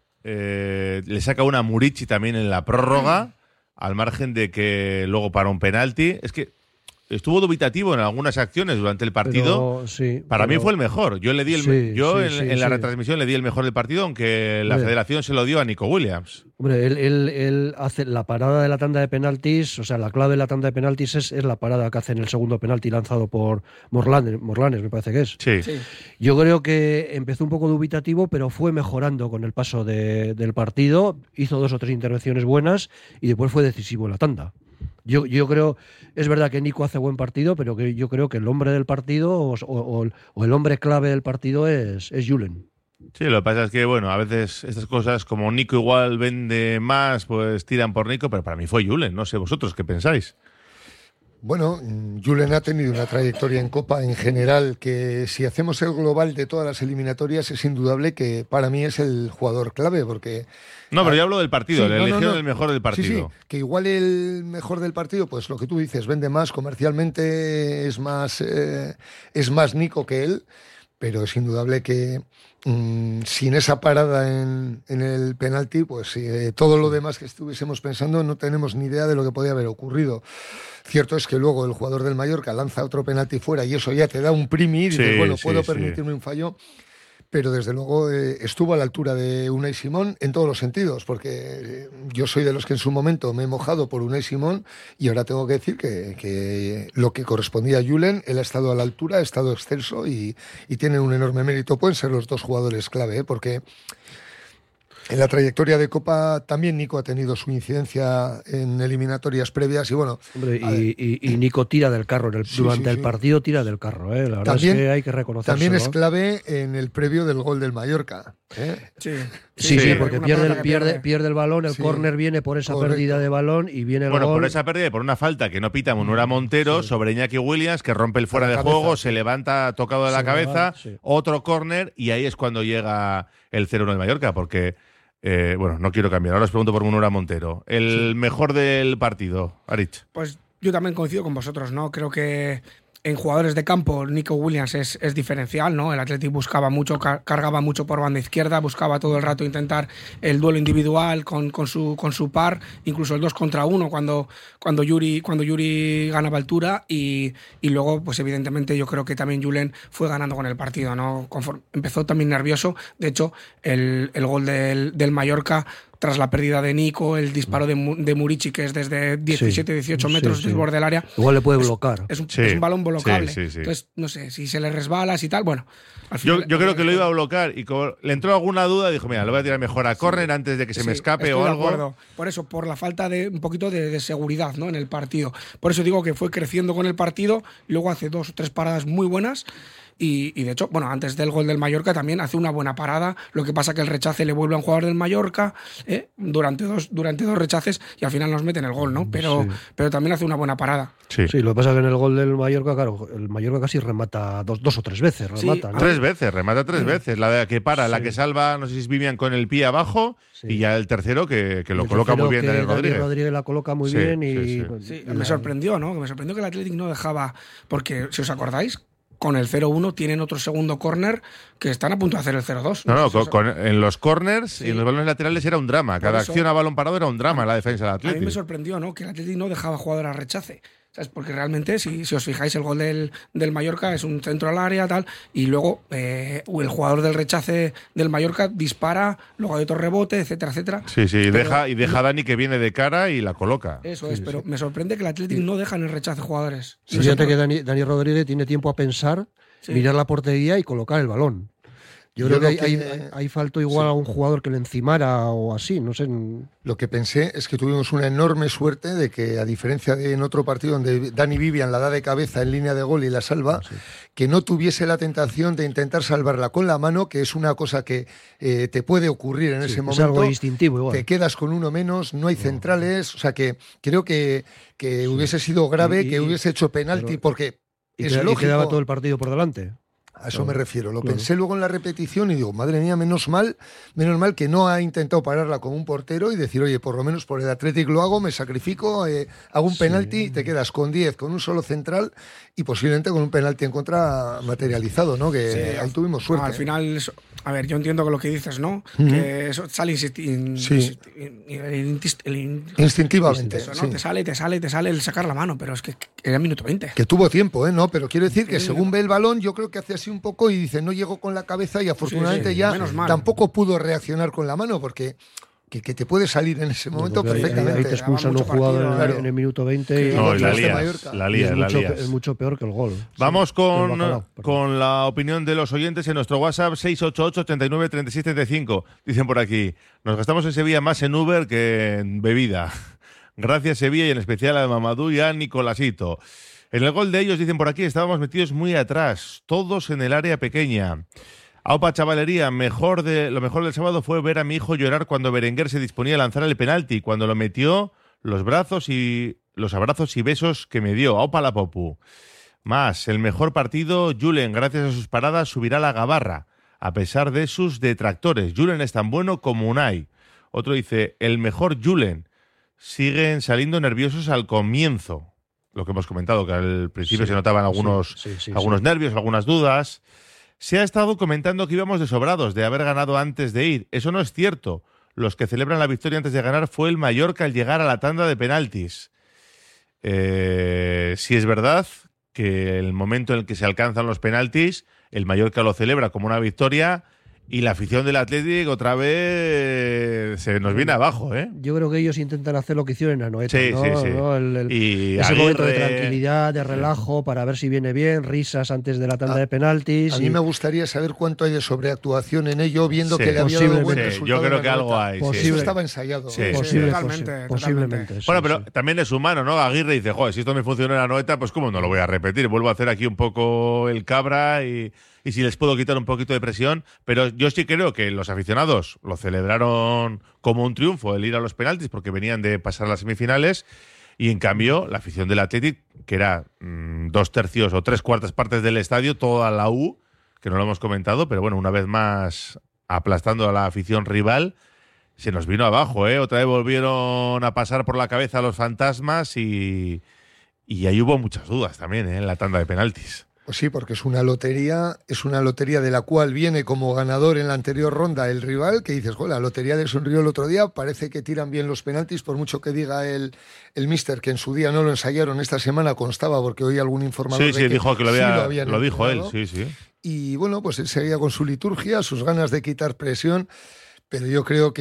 Speaker 2: Eh, le saca una Murici también en la prórroga, mm. al margen de que luego para un penalti. Es que estuvo dubitativo en algunas acciones durante el partido.
Speaker 4: Pero, sí,
Speaker 2: Para
Speaker 4: pero,
Speaker 2: mí fue el mejor. Yo le di el,
Speaker 4: sí,
Speaker 2: yo
Speaker 4: sí,
Speaker 2: en,
Speaker 4: sí,
Speaker 2: en la
Speaker 4: sí.
Speaker 2: retransmisión le di el mejor del partido, aunque la
Speaker 4: Hombre.
Speaker 2: federación se lo dio a Nico Williams.
Speaker 4: Hombre, él, él, él hace la parada de la tanda de penaltis, o sea, la clave de la tanda de penaltis es, es la parada que hace en el segundo penalti lanzado por Morlanes, Morlanes, me parece que es.
Speaker 2: Sí.
Speaker 5: Sí.
Speaker 4: Yo creo que empezó un poco dubitativo, pero fue mejorando con el paso de, del partido, hizo dos o tres intervenciones buenas y después fue decisivo en la tanda. Yo, yo creo, es verdad que Nico hace buen partido, pero que yo creo que el hombre del partido o, o, o el hombre clave del partido es, es Julen.
Speaker 2: Sí, lo que pasa es que, bueno, a veces estas cosas, como Nico igual vende más, pues tiran por Nico, pero para mí fue Julen, no sé vosotros qué pensáis.
Speaker 3: Bueno, Julen ha tenido una trayectoria en Copa en general que si hacemos el global de todas las eliminatorias es indudable que para mí es el jugador clave porque...
Speaker 2: No, pero yo hablo del partido,
Speaker 3: Sí,
Speaker 2: le
Speaker 3: no, no,
Speaker 2: eligieron
Speaker 3: no.
Speaker 2: el mejor del partido.
Speaker 3: Sí, sí, que igual el mejor del partido, pues lo que tú dices, vende más, comercialmente es más, eh, es más Nico que él, pero es indudable que mmm, sin esa parada en, en el penalti, pues eh, todo lo demás que estuviésemos pensando no tenemos ni idea de lo que podía haber ocurrido. Cierto es que luego el jugador del Mallorca lanza otro penalti fuera y eso ya te da un primi y dices,
Speaker 2: Sí,
Speaker 3: bueno,
Speaker 2: sí,
Speaker 3: puedo
Speaker 2: sí.
Speaker 3: permitirme un fallo. Pero desde luego eh, estuvo a la altura de Unai Simón en todos los sentidos, porque eh, yo soy de los que en su momento me he mojado por Unai Simón y ahora tengo que decir que, que lo que correspondía a Julen, él ha estado a la altura, ha estado excelso y, y tiene un enorme mérito. Pueden ser los dos jugadores clave, ¿eh? Porque En la trayectoria de Copa también Nico ha tenido su incidencia en eliminatorias previas y bueno...
Speaker 4: Hombre, y, y, y Nico tira del carro, en el,
Speaker 3: Sí,
Speaker 4: durante
Speaker 3: sí,
Speaker 4: el
Speaker 3: sí.
Speaker 4: partido tira del carro, ¿eh? La verdad
Speaker 3: También-
Speaker 4: es que hay que reconocerlo.
Speaker 3: También es clave en el previo del gol del Mallorca. ¿eh?
Speaker 5: Sí,
Speaker 4: Sí, sí,
Speaker 2: Sí.
Speaker 4: porque
Speaker 5: Una
Speaker 4: pierde
Speaker 5: pelota
Speaker 4: el,
Speaker 5: que
Speaker 4: pierde,
Speaker 5: pierde.
Speaker 4: pierde el balón, el
Speaker 3: Sí.
Speaker 4: córner viene por esa
Speaker 3: Correcto.
Speaker 4: pérdida de balón y viene el
Speaker 2: Bueno,
Speaker 4: gol.
Speaker 2: por esa pérdida y por una falta que no pita Munura Montero sobre Iñaki Williams, que rompe el fuera
Speaker 3: A la
Speaker 2: de
Speaker 3: cabeza,
Speaker 2: juego,
Speaker 3: sí.
Speaker 2: se levanta tocado de la
Speaker 4: Se
Speaker 2: cabeza,
Speaker 4: levanta, sí.
Speaker 2: otro córner y ahí es cuando llega el cero uno de Mallorca, porque, eh, bueno, no quiero cambiar. Ahora os pregunto por Munura Montero. El mejor del partido, Arich.
Speaker 5: Pues yo también coincido con vosotros, ¿no? Creo que en jugadores de campo, Nico Williams es, es diferencial, ¿no? El Athletic buscaba mucho, car- cargaba mucho por banda izquierda, buscaba todo el rato intentar el duelo individual con, con, su, con su par, incluso el dos contra uno cuando, cuando, Yuri, cuando Yuri ganaba altura y, y luego, pues evidentemente yo creo que también Julen fue ganando con el partido, ¿no? Conforme, empezó también nervioso, de hecho, el, el gol del, del Mallorca tras la pérdida de Nico, el disparo de, Mu- de Murici, que es desde diecisiete dieciocho
Speaker 4: Sí,
Speaker 5: metros
Speaker 4: sí.
Speaker 5: del borde del área.
Speaker 4: Igual le puede
Speaker 5: Es-
Speaker 4: bloquear.
Speaker 5: Es un,
Speaker 2: Sí,
Speaker 5: es un balón bloqueable.
Speaker 2: sí, sí, sí.
Speaker 5: Entonces, no sé, si se le resbalas y tal, bueno. Al
Speaker 2: Yo,
Speaker 5: final-
Speaker 2: yo creo que lo iba a bloquear y como le entró alguna duda, dijo, mira, lo voy a tirar mejor a córner antes de que se me
Speaker 5: Sí,
Speaker 2: escape
Speaker 5: estoy
Speaker 2: o
Speaker 5: de
Speaker 2: algo.
Speaker 5: acuerdo. Por eso, por la falta de un poquito de, de seguridad, ¿no? En el partido. Por eso digo que fue creciendo con el partido, luego hace dos o tres paradas muy buenas. Y, y de hecho, bueno, antes del gol del Mallorca también hace una buena parada. Lo que pasa que el rechace le vuelve a un jugador del Mallorca ¿eh? durante, dos, durante dos rechaces y al final nos meten el gol, ¿no? Pero,
Speaker 4: Sí.
Speaker 5: pero también hace una buena parada.
Speaker 2: Sí.
Speaker 4: Sí, lo que pasa es que en el gol del Mallorca, claro, el Mallorca casi remata dos, dos o tres veces.
Speaker 5: Sí,
Speaker 4: Remata, ¿no?
Speaker 2: Tres veces, remata tres veces. La de que para, la
Speaker 4: Sí.
Speaker 2: que salva, no sé si es Vivian con el pie abajo
Speaker 4: Sí.
Speaker 2: y ya el tercero que, que lo
Speaker 4: El
Speaker 2: coloca muy
Speaker 4: tercero
Speaker 2: bien
Speaker 4: que
Speaker 2: Daniel
Speaker 4: Dani
Speaker 2: Rodríguez.
Speaker 4: Rodríguez la coloca muy
Speaker 2: Sí,
Speaker 4: bien y,
Speaker 2: sí, sí.
Speaker 4: pues,
Speaker 5: Sí,
Speaker 4: y
Speaker 5: me
Speaker 4: la-
Speaker 5: sorprendió, ¿no? Que me sorprendió que el Athletic no dejaba. Porque, si os acordáis, con el cero uno tienen otro segundo córner que están a punto de hacer el cero dos.
Speaker 2: No, no,
Speaker 5: sé si
Speaker 2: con-
Speaker 5: os-
Speaker 2: con- en los corners
Speaker 5: Sí.
Speaker 2: y en los balones laterales era un drama. Cada
Speaker 5: Por eso-
Speaker 2: acción a balón parado era un drama en la defensa del
Speaker 5: A mí me
Speaker 2: Atlético.
Speaker 5: sorprendió, ¿no? Que el Athletic no dejaba jugador a rechace. ¿Sabes? Porque realmente, si, si os fijáis, el gol del, del Mallorca es un centro al área, tal, y luego eh, el jugador del rechace del Mallorca dispara, luego hay otro rebote, etcétera, etcétera.
Speaker 2: Sí, sí, y
Speaker 5: Pero-
Speaker 2: deja, y deja a Dani que viene de cara y la coloca.
Speaker 5: Eso es, pero me sorprende que el Athletic no deja en el rechace jugadores.
Speaker 4: Sí,
Speaker 5: No sé
Speaker 4: fíjate
Speaker 5: por-
Speaker 4: que Dani, Dani Rodríguez tiene tiempo a pensar,
Speaker 5: Sí.
Speaker 4: mirar la portería y colocar el balón. Yo,
Speaker 3: Yo
Speaker 4: creo que
Speaker 3: lo
Speaker 4: hay,
Speaker 3: que-
Speaker 4: hay, hay faltó igual a un jugador que le encimara o así, no sé.
Speaker 3: Lo que pensé es que tuvimos una enorme suerte de que, a diferencia de en otro partido donde Dani Vivian la da de cabeza en línea de gol y la salva, que no tuviese la tentación de intentar salvarla con la mano, que es una cosa que eh, te puede ocurrir en
Speaker 4: Sí,
Speaker 3: ese
Speaker 4: es
Speaker 3: momento.
Speaker 4: algo instintivo igual.
Speaker 3: Te quedas con uno menos, no hay centrales, o sea que creo que, que hubiese sido grave,
Speaker 4: Y-
Speaker 3: que
Speaker 4: y-
Speaker 3: hubiese hecho penalti,
Speaker 4: pero-
Speaker 3: porque
Speaker 4: Y,
Speaker 3: es
Speaker 4: queda- y
Speaker 3: lógico.
Speaker 4: quedaba todo el partido por delante.
Speaker 3: A eso
Speaker 4: Claro,
Speaker 3: me refiero. Lo
Speaker 4: claro.
Speaker 3: pensé luego en la repetición y digo, madre mía, menos mal, menos mal que no ha intentado pararla como un portero y decir, oye, por lo menos por el Athletic lo hago, me sacrifico, eh, hago un penalti, te quedas con diez, con un solo central y posiblemente con un penalti en contra materializado, ¿no? Que
Speaker 5: Sí,
Speaker 3: ahí tuvimos
Speaker 5: no,
Speaker 3: suerte.
Speaker 5: al final, eso- a ver, yo entiendo que lo que dices, ¿no?
Speaker 3: Ujú.
Speaker 5: Que eso sale insisti- in-
Speaker 3: Sí.
Speaker 5: insisti- el intis- el in-
Speaker 3: Instintivamente.
Speaker 5: eso, ¿no?
Speaker 3: sí.
Speaker 5: Te sale, te sale, te sale el sacar la mano, pero es que era minuto veinte.
Speaker 3: Que tuvo tiempo, ¿eh? No, pero quiero decir que
Speaker 5: Sí,
Speaker 3: según
Speaker 5: no.
Speaker 3: ve el balón, yo creo que hace así un poco y dice, no llegó con la cabeza y afortunadamente
Speaker 5: sí,
Speaker 3: ya
Speaker 5: menos mal.
Speaker 3: tampoco pudo reaccionar con la mano porque que, que te puede salir en ese momento
Speaker 4: Porque ahí- ahí-
Speaker 3: perfectamente.
Speaker 4: Ahí te expulsan
Speaker 5: Daba
Speaker 4: un
Speaker 5: mucho
Speaker 4: jugador
Speaker 5: partido,
Speaker 4: en,
Speaker 3: claro.
Speaker 4: en el minuto veinte. y,
Speaker 2: No, y la
Speaker 3: Este
Speaker 2: lías,
Speaker 3: Mallorca.
Speaker 2: la
Speaker 4: y
Speaker 2: lías,
Speaker 4: es,
Speaker 2: la
Speaker 4: mucho,
Speaker 2: lías.
Speaker 4: es mucho peor que el gol.
Speaker 2: Vamos
Speaker 4: Sí,
Speaker 2: con,
Speaker 4: el bacalao, perdón.
Speaker 2: con la opinión de los oyentes en nuestro WhatsApp seis ocho ocho, treinta y nueve, treinta y siete, treinta y cinco. Dicen por aquí, nos gastamos en Sevilla más en Uber que en bebida. Gracias Sevilla y en especial a Mamadou y a Nicolasito. En el gol de ellos, dicen por aquí, estábamos metidos muy atrás, todos en el área pequeña. Aupa Chavalería, mejor de, lo mejor del sábado fue ver a mi hijo llorar cuando Berenguer se disponía a lanzar el penalti. Cuando lo metió, los brazos y los abrazos y besos que me dio. Aupa la Popu. Más, el mejor partido, Julen, gracias a sus paradas, subirá la gabarra, a pesar de sus detractores. Julen es tan bueno como Unai. Otro dice, el mejor Julen. Siguen saliendo nerviosos al comienzo. Lo que hemos comentado, que al principio
Speaker 4: Sí,
Speaker 2: se notaban algunos,
Speaker 4: sí, sí, sí,
Speaker 2: algunos
Speaker 4: sí.
Speaker 2: nervios, algunas dudas. Se ha estado comentando que íbamos de sobrados, de haber ganado antes de ir. Eso no es cierto. Los que celebran la victoria antes de ganar fue el Mallorca al llegar a la tanda de penaltis. Eh, si es verdad que el momento en el que se alcanzan los penaltis, el Mallorca lo celebra como una victoria y la afición del Athletic otra vez se nos viene abajo, ¿eh?
Speaker 4: Yo creo que ellos intentan hacer lo que hicieron en Anoeta,
Speaker 2: Sí,
Speaker 4: ¿no?
Speaker 2: sí, sí.
Speaker 4: ¿no? El, el,
Speaker 2: Y
Speaker 4: ese
Speaker 2: Aguirre...
Speaker 4: momento de tranquilidad, de relajo, para ver si viene bien, risas antes de la tanda
Speaker 3: a,
Speaker 4: de penaltis.
Speaker 3: A
Speaker 4: y...
Speaker 3: mí me gustaría saber cuánto hay de sobreactuación en ello, viendo
Speaker 2: Sí,
Speaker 3: que le había dado buen
Speaker 2: sí,
Speaker 3: resultado.
Speaker 2: yo creo
Speaker 3: en
Speaker 2: que algo
Speaker 3: Anoeta.
Speaker 2: hay.
Speaker 4: Posible.
Speaker 2: Sí.
Speaker 3: Eso estaba ensayado.
Speaker 2: Sí,
Speaker 4: Posible,
Speaker 5: sí, totalmente,
Speaker 4: posi- posiblemente. sí,
Speaker 2: Bueno, pero
Speaker 4: sí.
Speaker 2: también es humano, ¿no? Aguirre dice, joder, si esto me funcionó en Anoeta, pues cómo no lo voy a repetir. Vuelvo a hacer aquí un poco el cabra y, y si les puedo quitar un poquito de presión. Pero yo sí creo que los aficionados lo celebraron como un triunfo el ir a los penaltis porque venían de pasar a las semifinales y en cambio la afición del Athletic, que era mmm, dos tercios o tres cuartas partes del estadio, toda la U, que no lo hemos comentado, pero bueno, una vez más aplastando a la afición rival, se nos vino abajo, ¿eh? Otra vez volvieron a pasar por la cabeza los fantasmas y, y ahí hubo muchas dudas también, ¿eh? En la tanda de penaltis.
Speaker 3: Pues sí, porque es una lotería, es una lotería de la cual viene como ganador en la anterior ronda el rival, que dices, la lotería de Sonrío el otro día, parece que tiran bien los penaltis, por mucho que diga el, el míster que en su día no lo ensayaron, esta semana constaba, porque oí algún informador
Speaker 2: Sí,
Speaker 3: de
Speaker 2: sí,
Speaker 3: que
Speaker 2: dijo que lo, había,
Speaker 3: sí lo habían
Speaker 2: lo dijo él,
Speaker 3: entrenado.
Speaker 2: sí, sí.
Speaker 3: Y bueno, pues él seguía con su liturgia, sus ganas de quitar presión, pero yo creo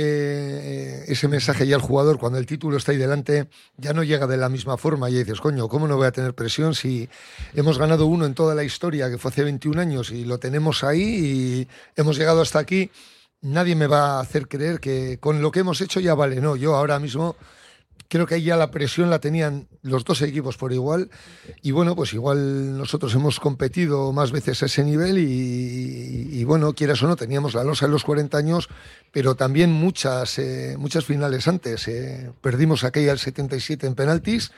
Speaker 3: que ese mensaje ya al jugador, cuando el título está ahí delante, ya no llega de la misma forma. Y dices, coño, ¿cómo no voy a tener presión si hemos ganado uno en toda la historia, que fue hace veintiún años, y lo tenemos ahí y hemos llegado hasta aquí? Nadie me va a hacer creer que con lo que hemos hecho ya vale. No, yo ahora mismo creo que ahí ya la presión la tenían los dos equipos por igual. Y bueno, pues igual nosotros hemos competido más veces a ese nivel y, y, y bueno, quieras o no, teníamos la losa en los cuarenta años, pero también muchas, eh, muchas finales antes. Eh. Perdimos aquella el setenta y siete en penaltis.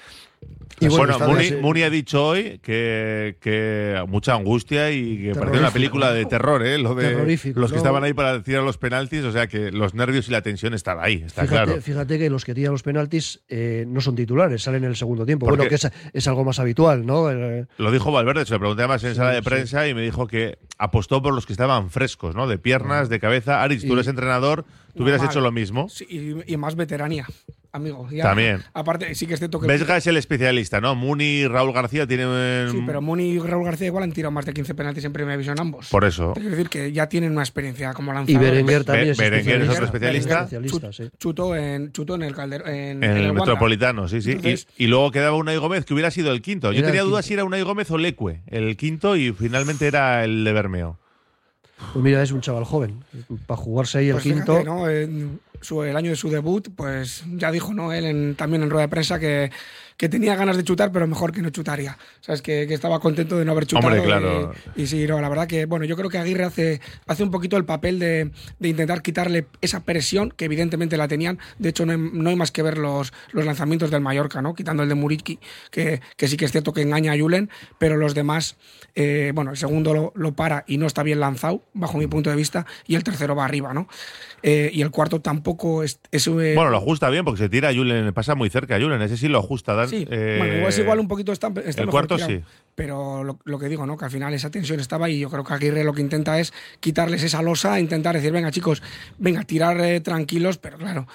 Speaker 2: Y bueno,
Speaker 3: esta
Speaker 2: Muni,
Speaker 3: vez,
Speaker 2: Muni ha dicho hoy que, que mucha angustia y que parecía una película
Speaker 4: ¿no?
Speaker 2: de terror, ¿eh? Lo de
Speaker 4: Terrorífico,
Speaker 2: los que
Speaker 4: ¿no?
Speaker 2: estaban ahí para tirar los penaltis, o sea que los nervios y la tensión están ahí, está
Speaker 4: Fíjate,
Speaker 2: claro.
Speaker 4: fíjate que los que tiran los penaltis eh, no son titulares, salen en el segundo tiempo.
Speaker 2: Porque
Speaker 4: Bueno, que es, es algo más habitual, ¿no? Eh,
Speaker 2: Lo dijo Valverde, se lo pregunté además en
Speaker 4: Sí,
Speaker 2: sala de
Speaker 4: sí.
Speaker 2: prensa y me dijo que apostó por los que estaban frescos, ¿no? De piernas, de cabeza. Aritz, tú
Speaker 4: Y-
Speaker 2: eres entrenador, tú hubieras
Speaker 5: Normal.
Speaker 2: hecho lo mismo.
Speaker 5: Sí, y, y más veteranía, amigo. Ya,
Speaker 2: También.
Speaker 5: Aparte, sí que es cierto que...
Speaker 2: Vesga es el especialista, ¿no? Muni y Raúl García tienen...
Speaker 5: Sí, pero Muni y Raúl García igual han tirado más de quince penaltis en Primera División ambos.
Speaker 2: Por eso.
Speaker 5: Es decir, que ya tienen una experiencia como
Speaker 4: y
Speaker 5: lanzadores.
Speaker 4: Berenguer también
Speaker 2: Be-
Speaker 4: es
Speaker 2: Berenguer es otro
Speaker 4: especialista.
Speaker 2: especialista.
Speaker 4: Especialista, sí.
Speaker 5: Chutó en, chutó en el Calderón. En,
Speaker 2: En el,
Speaker 5: Wanda.
Speaker 2: Metropolitano, sí, sí.
Speaker 5: Entonces-
Speaker 2: y, y luego quedaba Unai Gómez, que hubiera sido el quinto. Yo
Speaker 4: Era
Speaker 2: tenía
Speaker 4: el
Speaker 2: dudas
Speaker 4: quinto.
Speaker 2: si era Unai Gómez o Leque, el quinto, y finalmente era el de Bermeo.
Speaker 4: Pues mira, es un chaval joven. Para jugarse ahí el
Speaker 5: Pues
Speaker 4: quinto.
Speaker 5: fíjate, ¿no? En su- el año de su debut, pues ya dijo, ¿no? Él en- también en rueda de prensa que, que tenía ganas de chutar, pero mejor que no chutaría. O sea, es que, que estaba contento de no haber chutado.
Speaker 2: Hombre, claro.
Speaker 5: Y, y sí, no, la verdad que, bueno, yo creo que Aguirre hace, hace un poquito el papel de, de intentar quitarle esa presión que evidentemente la tenían. De hecho, no hay, no hay más que ver los, los lanzamientos del Mallorca, ¿no? Quitando el de Muriqui, que, que sí que es cierto que engaña a Julen, pero los demás, eh, bueno, el segundo lo, lo para y no está bien lanzado, bajo mi punto de vista, y el tercero va arriba, ¿no? Eh, y el cuarto tampoco es... es eh,
Speaker 2: Bueno, lo ajusta bien porque se tira a Julen, pasa muy cerca a Julen, ese sí lo ajusta. Dan,
Speaker 5: Sí,
Speaker 2: eh,
Speaker 5: bueno, igual es igual un poquito está, está
Speaker 2: el
Speaker 5: mejor
Speaker 2: cuarto
Speaker 5: tirado.
Speaker 2: sí.
Speaker 5: Pero lo, lo que digo, ¿no? Que al final esa tensión estaba y yo creo que Aguirre lo que intenta es quitarles esa losa, intentar decir, venga chicos, venga, tirar eh, tranquilos, pero claro,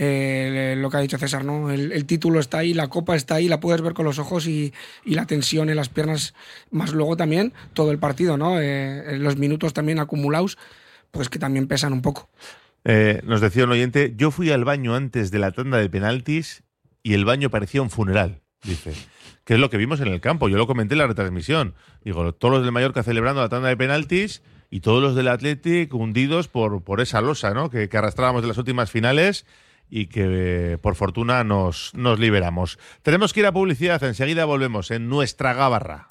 Speaker 5: eh, lo que ha dicho César, ¿no? El, el título está ahí, la copa está ahí, la puedes ver con los ojos y, y la tensión en las piernas, más luego también todo el partido, ¿no? Eh, los minutos también acumulados, pues que también pesan un poco.
Speaker 2: Eh, nos decía un oyente, yo fui al baño antes de la tanda de penaltis y el baño parecía un funeral, dice. Que es lo que vimos en el campo, yo lo comenté en la retransmisión. Digo, todos los del Mallorca celebrando la tanda de penaltis y todos los del Athletic hundidos por, por esa losa, ¿no? Que, que arrastrábamos de las últimas finales y que eh, por fortuna nos, nos liberamos. Tenemos que ir a publicidad, enseguida volvemos en nuestra Gabarra.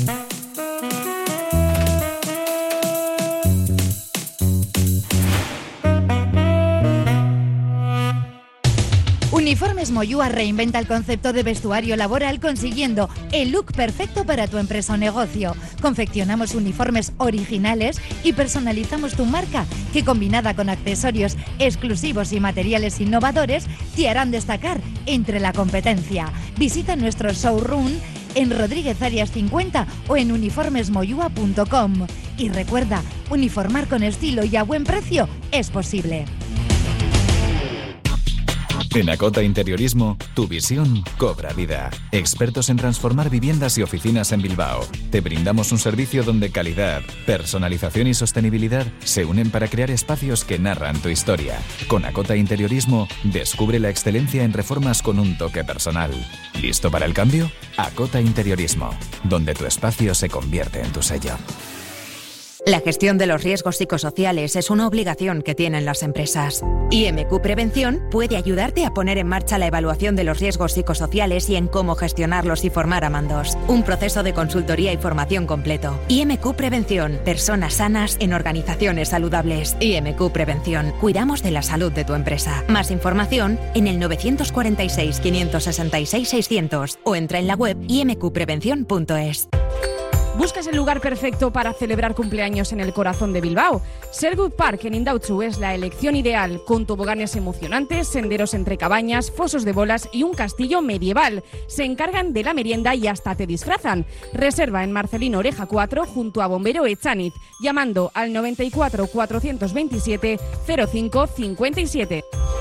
Speaker 6: Uniformes Moyúa reinventa el concepto de vestuario laboral consiguiendo el look perfecto para tu empresa o negocio. Confeccionamos uniformes originales y personalizamos tu marca, que combinada con accesorios exclusivos y materiales innovadores te harán destacar entre la competencia. Visita nuestro showroom en Rodríguez Arias cincuenta o en uniformes moyúa punto com. Y recuerda, uniformar con estilo y a buen precio es posible.
Speaker 7: En Acota Interiorismo, tu visión cobra vida. Expertos en transformar viviendas y oficinas en Bilbao. Te brindamos un servicio donde calidad, personalización y sostenibilidad se unen para crear espacios que narran tu historia. Con Acota Interiorismo, descubre la excelencia en reformas con un toque personal. ¿Listo para el cambio? Acota Interiorismo, donde tu espacio se convierte en tu sello.
Speaker 8: La gestión de los riesgos psicosociales es una obligación que tienen las empresas. I M Q Prevención puede ayudarte a poner en marcha la evaluación de los riesgos psicosociales y en cómo gestionarlos y formar a mandos. Un proceso de consultoría y formación completo. I M Q Prevención. Personas sanas en organizaciones saludables. I M Q Prevención. Cuidamos de la salud de tu empresa. Más información en el nueve cuatro seis, cinco seis seis, seiscientos o entra en la web i m q prevención punto es.
Speaker 9: ¿Buscas el lugar perfecto para celebrar cumpleaños en el corazón de Bilbao? Sherwood Park en Indautxu es la elección ideal, con toboganes emocionantes, senderos entre cabañas, fosos de bolas y un castillo medieval. Se encargan de la merienda y hasta te disfrazan. Reserva en Marcelino Oreja cuatro junto a Bombero Echaniz, llamando al noventa y cuatro, cuatrocientos veintisiete, cero cinco cincuenta y siete.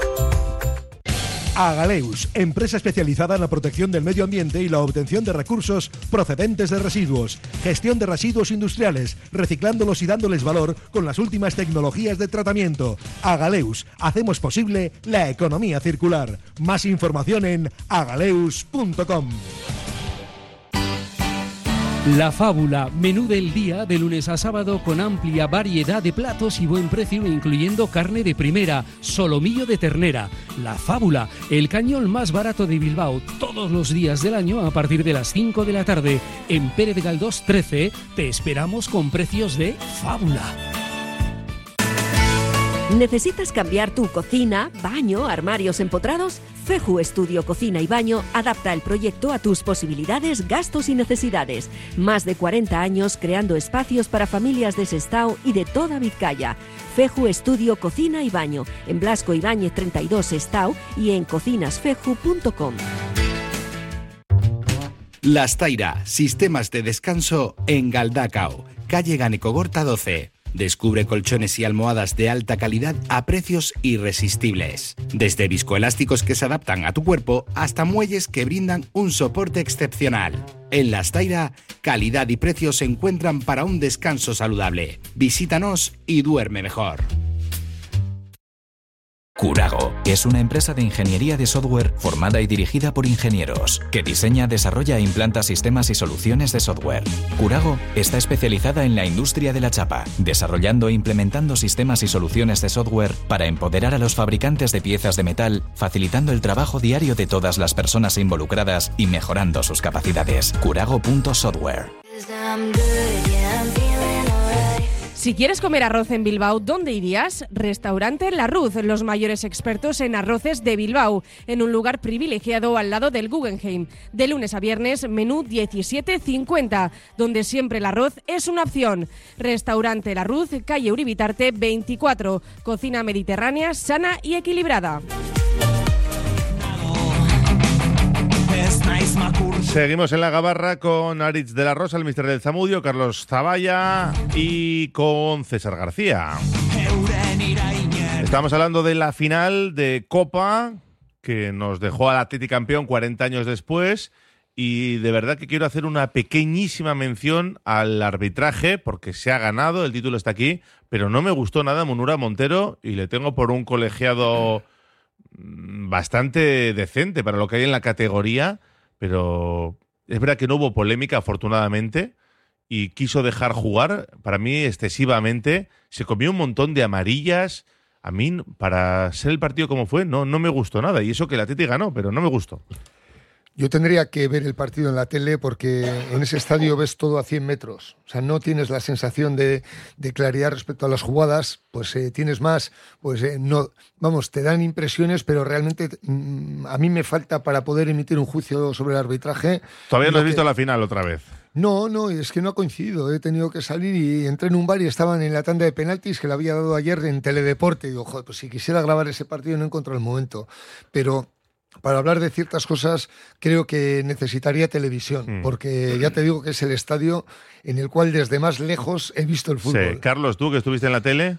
Speaker 10: Agaleus, empresa especializada en la protección del medio ambiente y la obtención de recursos procedentes de residuos. Gestión de residuos industriales, reciclándolos y dándoles valor con las últimas tecnologías de tratamiento. Agaleus, hacemos posible la economía circular. Más información en agaleus punto com.
Speaker 11: La Fábula, menú del día de lunes a sábado con amplia variedad de platos y buen precio, incluyendo carne de primera, solomillo de ternera. La Fábula, el cañón más barato de Bilbao, todos los días del año a partir de las cinco de la tarde. En Pérez Galdós trece te esperamos con precios de Fábula.
Speaker 12: ¿Necesitas cambiar tu cocina, baño, armarios empotrados? Feju Estudio Cocina y Baño adapta el proyecto a tus posibilidades, gastos y necesidades. Más de cuarenta años creando espacios para familias de Sestao y de toda Vizcaya. Feju Estudio Cocina y Baño, en Blasco Ibáñez treinta y dos Sestao y en cocinas feju punto com.
Speaker 13: Lastaira, sistemas de descanso en Galdacao, calle Ganecogorta doce. Descubre colchones y almohadas de alta calidad a precios irresistibles. Desde viscoelásticos que se adaptan a tu cuerpo hasta muelles que brindan un soporte excepcional. En Lastaira, calidad y precios se encuentran para un descanso saludable. Visítanos y duerme mejor.
Speaker 7: Curago es una empresa de ingeniería de software formada y dirigida por ingenieros que diseña, desarrolla e implanta sistemas y soluciones de software. Curago está especializada en la industria de la chapa, desarrollando e implementando sistemas y soluciones de software para empoderar a los fabricantes de piezas de metal, facilitando el trabajo diario de todas las personas involucradas y mejorando sus capacidades. Curago punto software.
Speaker 9: Si quieres comer arroz en Bilbao, ¿dónde irías? Restaurante La Ruz, los mayores expertos en arroces de Bilbao, en un lugar privilegiado al lado del Guggenheim. De lunes a viernes, menú diecisiete cincuenta, donde siempre el arroz es una opción. Restaurante La Ruz, calle Uribitarte veinticuatro, cocina mediterránea, sana y equilibrada.
Speaker 2: Seguimos en la Gabarra con Aritz de la Rosa, el mister del Zamudio, Carlos Zavalla y con César García. Estamos hablando de la final de Copa que nos dejó al Atleti campeón cuarenta años después, y de verdad que quiero hacer una pequeñísima mención al arbitraje porque se ha ganado, el título está aquí, pero no me gustó nada Munura Montero y le tengo por un colegiado bastante decente para lo que hay en la categoría. Pero es verdad que no hubo polémica, afortunadamente, y quiso dejar jugar, para mí, excesivamente. Se comió un montón de amarillas. A mí, para ser el partido como fue, no, no me gustó nada. Y eso que el Atleti ganó, pero no me gustó.
Speaker 3: Yo tendría que ver el partido en la tele porque en ese estadio ves todo a cien metros. O sea, no tienes la sensación de, de claridad respecto a las jugadas, pues eh, tienes más, pues eh, no, vamos, te dan impresiones, pero realmente mm, a mí me falta para poder emitir un juicio sobre el arbitraje.
Speaker 2: ¿Todavía no has visto
Speaker 3: que...
Speaker 2: la final otra vez?
Speaker 3: No, no, es que no ha coincidido. He tenido que salir y entré en un bar y estaban en la tanda de penaltis que le había dado ayer en Teledeporte. Y digo, joder, pues si quisiera grabar ese partido no encontré el momento. Pero para hablar de ciertas cosas creo que necesitaría televisión, mm. porque ya te digo que es el estadio en el cual desde más lejos he visto el fútbol.
Speaker 2: Sí. Carlos, ¿tú que estuviste en la tele?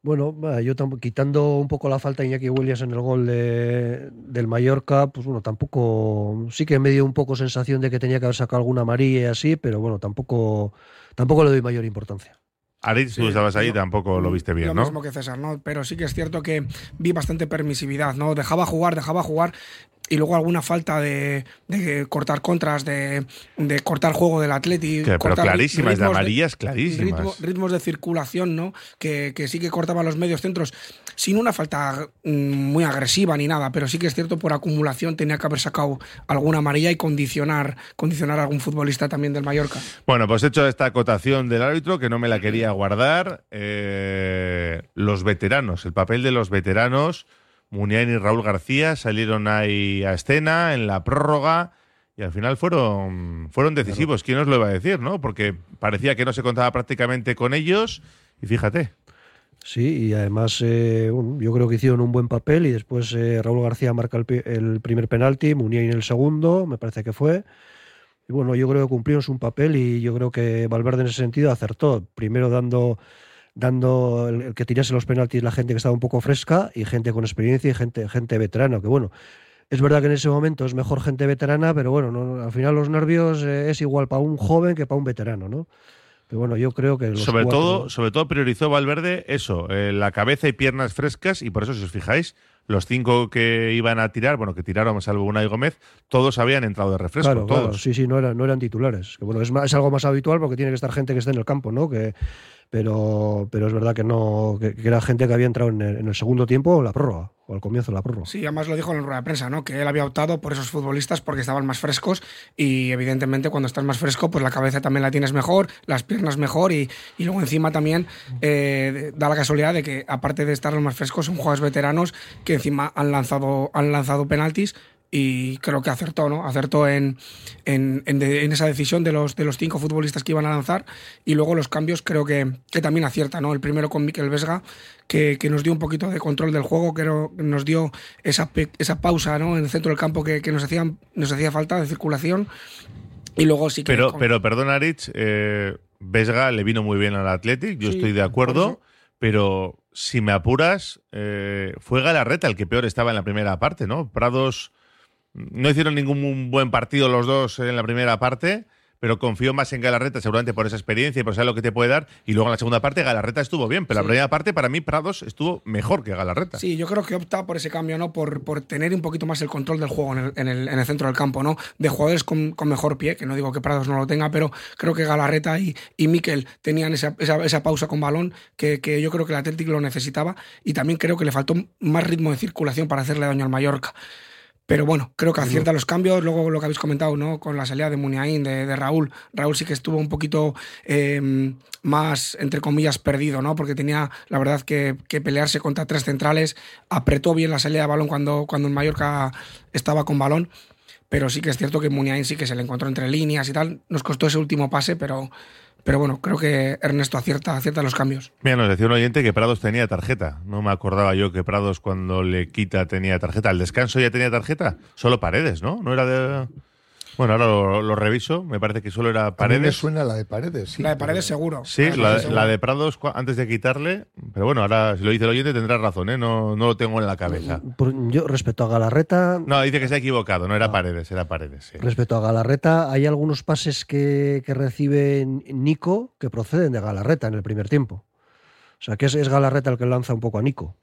Speaker 4: Bueno, yo tam- quitando un poco la falta de Iñaki Williams en el gol de, del Mallorca, pues bueno, tampoco, sí que me dio un poco sensación de que tenía que haber sacado alguna amarilla y así, pero bueno, tampoco, tampoco le doy mayor importancia.
Speaker 2: Aritz, tú
Speaker 5: Sí,
Speaker 2: estabas ahí,
Speaker 5: yo-
Speaker 2: tampoco lo viste bien,
Speaker 5: Lo
Speaker 2: ¿no?
Speaker 5: mismo que César, ¿no? Pero sí que es cierto que vi bastante permisividad, ¿no? Dejaba jugar, dejaba jugar y luego alguna falta de, de cortar contras, de, de cortar juego del Atleti.
Speaker 2: Que- pero
Speaker 5: cortar
Speaker 2: clarísimas, de
Speaker 5: ritmos
Speaker 2: amarillas clarísimas.
Speaker 5: ritmo- ritmos de circulación, ¿no? Que, que sí que cortaban los medios centros sin una falta mm, muy agresiva ni nada, pero sí que es cierto por acumulación tenía que haber sacado alguna amarilla y condicionar, condicionar a algún futbolista también del Mallorca.
Speaker 2: Bueno, pues hecho esta acotación del árbitro, que no me la quería guardar, eh, los veteranos, el papel de los veteranos, Muniain y Raúl García salieron ahí a escena en la prórroga y al final fueron, fueron decisivos. ¿Quién os lo iba a decir, no? Porque parecía que no se contaba prácticamente con ellos y fíjate.
Speaker 4: Sí, y además eh, bueno, yo creo que hicieron un buen papel y después eh, Raúl García marca el, pi- el primer penalti, Muniain el segundo, me parece que fue. Y bueno, yo creo que cumplieron su papel y yo creo que Valverde en ese sentido acertó. Primero dando, dando el, el que tirase los penaltis la gente que estaba un poco fresca y gente con experiencia y gente, gente veterana, que bueno, es verdad que en ese momento es mejor gente veterana, pero bueno, no, al final los nervios eh, es igual para un joven que para un veterano, ¿no? Pero bueno, yo creo que los
Speaker 2: Sobre
Speaker 4: cuatro-
Speaker 2: todo, sobre todo priorizó Valverde eso, eh, la cabeza y piernas frescas, y por eso, si os fijáis, los cinco que iban a tirar, bueno, que tiraron salvo Unai Gómez, todos habían entrado de refresco,
Speaker 4: Claro,
Speaker 2: todos.
Speaker 4: claro, sí, sí, no eran, no eran titulares. Que bueno, es, más- es algo más habitual porque tiene que estar gente que esté en el campo, ¿no? Que, pero, pero es verdad que no, que, que era gente que había entrado en el, en el segundo tiempo o en la prórroga, o al comienzo de la prórroga.
Speaker 5: Sí, además lo dijo en la rueda de prensa, ¿no? Que él había optado por esos futbolistas porque estaban más frescos y evidentemente cuando estás más fresco pues la cabeza también la tienes mejor, las piernas mejor y, y luego encima también eh, da la casualidad de que aparte de estar los más frescos son jugadores veteranos que encima han lanzado, han lanzado penaltis y creo que acertó, ¿no? Acertó en, en, en, de- en esa decisión de los, de los cinco futbolistas que iban a lanzar y luego los cambios creo que, que también acierta, ¿no? El primero con Mikel Vesga, que, que nos dio un poquito de control del juego, que no- nos dio esa, pe- esa pausa, ¿no? En el centro del campo que, que nos, hacían, nos hacía falta de circulación y luego sí que...
Speaker 2: Pero,
Speaker 5: con-
Speaker 2: pero perdón, Aritz, eh, Vesga le vino muy bien al Athletic, yo
Speaker 5: Sí,
Speaker 2: estoy de
Speaker 5: por
Speaker 2: acuerdo,
Speaker 5: eso.
Speaker 2: pero si me apuras, eh, fue Galarreta el que peor estaba en la primera parte, ¿no? Prados no hicieron ningún buen partido los dos en la primera parte, pero confío más en Galarreta seguramente por esa experiencia y por saber lo que te puede dar, y luego en la segunda parte Galarreta estuvo bien, pero
Speaker 5: Sí.
Speaker 2: la primera parte para mí Prados estuvo mejor que Galarreta.
Speaker 5: Sí, yo creo que opta por ese cambio, ¿no? Por, por tener un poquito más el control del juego en el, en el, en el centro del campo, ¿no? De jugadores con, con mejor pie, que no digo que Prados no lo tenga, pero creo que Galarreta y, y Mikel tenían esa, esa, esa pausa con balón que, que yo creo que el Atlético lo necesitaba y también creo que le faltó más ritmo de circulación para hacerle daño al Mallorca. Pero bueno, creo que acierta los cambios. Luego lo que habéis comentado, ¿no? Con la salida de Muniain, de, de Raúl. Raúl sí que estuvo un poquito eh, más, entre comillas, perdido, ¿no? Porque tenía, la verdad, que, que pelearse contra tres centrales. Apretó bien la salida de balón cuando, cuando el Mallorca estaba con balón. Pero sí que es cierto que Muniain sí que se le encontró entre líneas y tal. Nos costó ese último pase, pero, pero bueno, creo que Ernesto acierta, acierta los cambios.
Speaker 2: Mira, nos decía un oyente que Prados tenía tarjeta. No me acordaba yo que Prados cuando le quita tenía tarjeta. ¿Al descanso ya tenía tarjeta? Solo Paredes, ¿no? No era de... Bueno, ahora lo, lo reviso. Me parece que solo era
Speaker 3: A mí me
Speaker 2: Paredes.
Speaker 3: suena la de Paredes, sí.
Speaker 5: La de Paredes seguro.
Speaker 2: Sí,
Speaker 5: de
Speaker 2: la,
Speaker 5: Paredes seguro.
Speaker 2: la de Prados cua- antes de quitarle. Pero bueno, ahora si lo dice el oyente tendrá razón, ¿eh? No, no lo tengo en la cabeza.
Speaker 4: Por- yo, respecto a Galarreta,
Speaker 2: No, dice que se ha equivocado. No era
Speaker 4: Ah.
Speaker 2: Paredes, era Paredes. Sí.
Speaker 4: respecto a Galarreta, hay algunos pases que, que recibe Nico que proceden de Galarreta en el primer tiempo. O sea, que es, es Galarreta el que lanza un poco a Nico.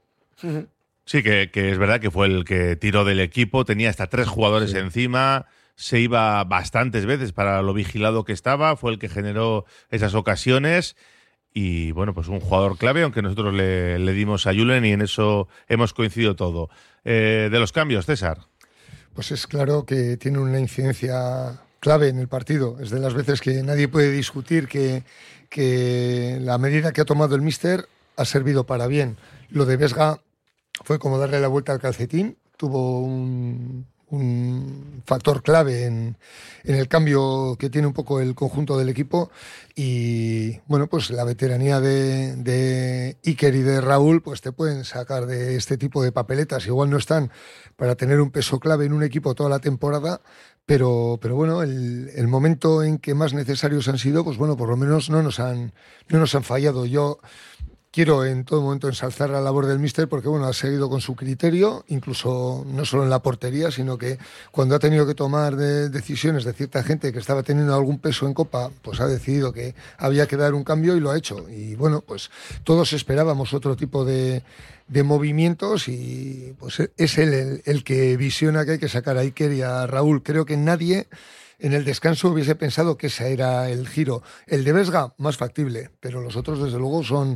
Speaker 2: Sí, que, que es verdad que fue el que tiró del equipo. Tenía hasta tres jugadores
Speaker 4: Sí.
Speaker 2: encima. Se iba bastantes veces para lo vigilado que estaba. Fue el que generó esas ocasiones. Y bueno, pues un jugador clave, aunque nosotros le, le dimos a Julen y en eso hemos coincidido todo. Eh, de los cambios, César.
Speaker 3: Pues es claro que tiene una incidencia clave en el partido. Es de las veces que nadie puede discutir que, que la medida que ha tomado el míster ha servido para bien. Lo de Vesga fue como darle la vuelta al calcetín. Tuvo un, un factor clave en, en el cambio que tiene un poco el conjunto del equipo. Y bueno, pues la veteranía de, de Iker y de Raúl pues te pueden sacar de este tipo de papeletas. Igual no están para tener un peso clave en un equipo toda la temporada, pero, pero bueno, el, el momento en que más necesarios han sido, pues bueno, por lo menos no nos han, no nos han fallado. Yo quiero en todo momento ensalzar la labor del míster porque, bueno, ha seguido con su criterio, incluso no solo en la portería, sino que cuando ha tenido que tomar de decisiones de cierta gente que estaba teniendo algún peso en Copa, pues ha decidido que había que dar un cambio y lo ha hecho. Y bueno, pues todos esperábamos otro tipo de, de movimientos y pues es él el, el que visiona que hay que sacar a Iker y a Raúl. Creo que nadie en el descanso hubiese pensado que ese era el giro. El de Vesga, más factible, pero los otros, desde luego, son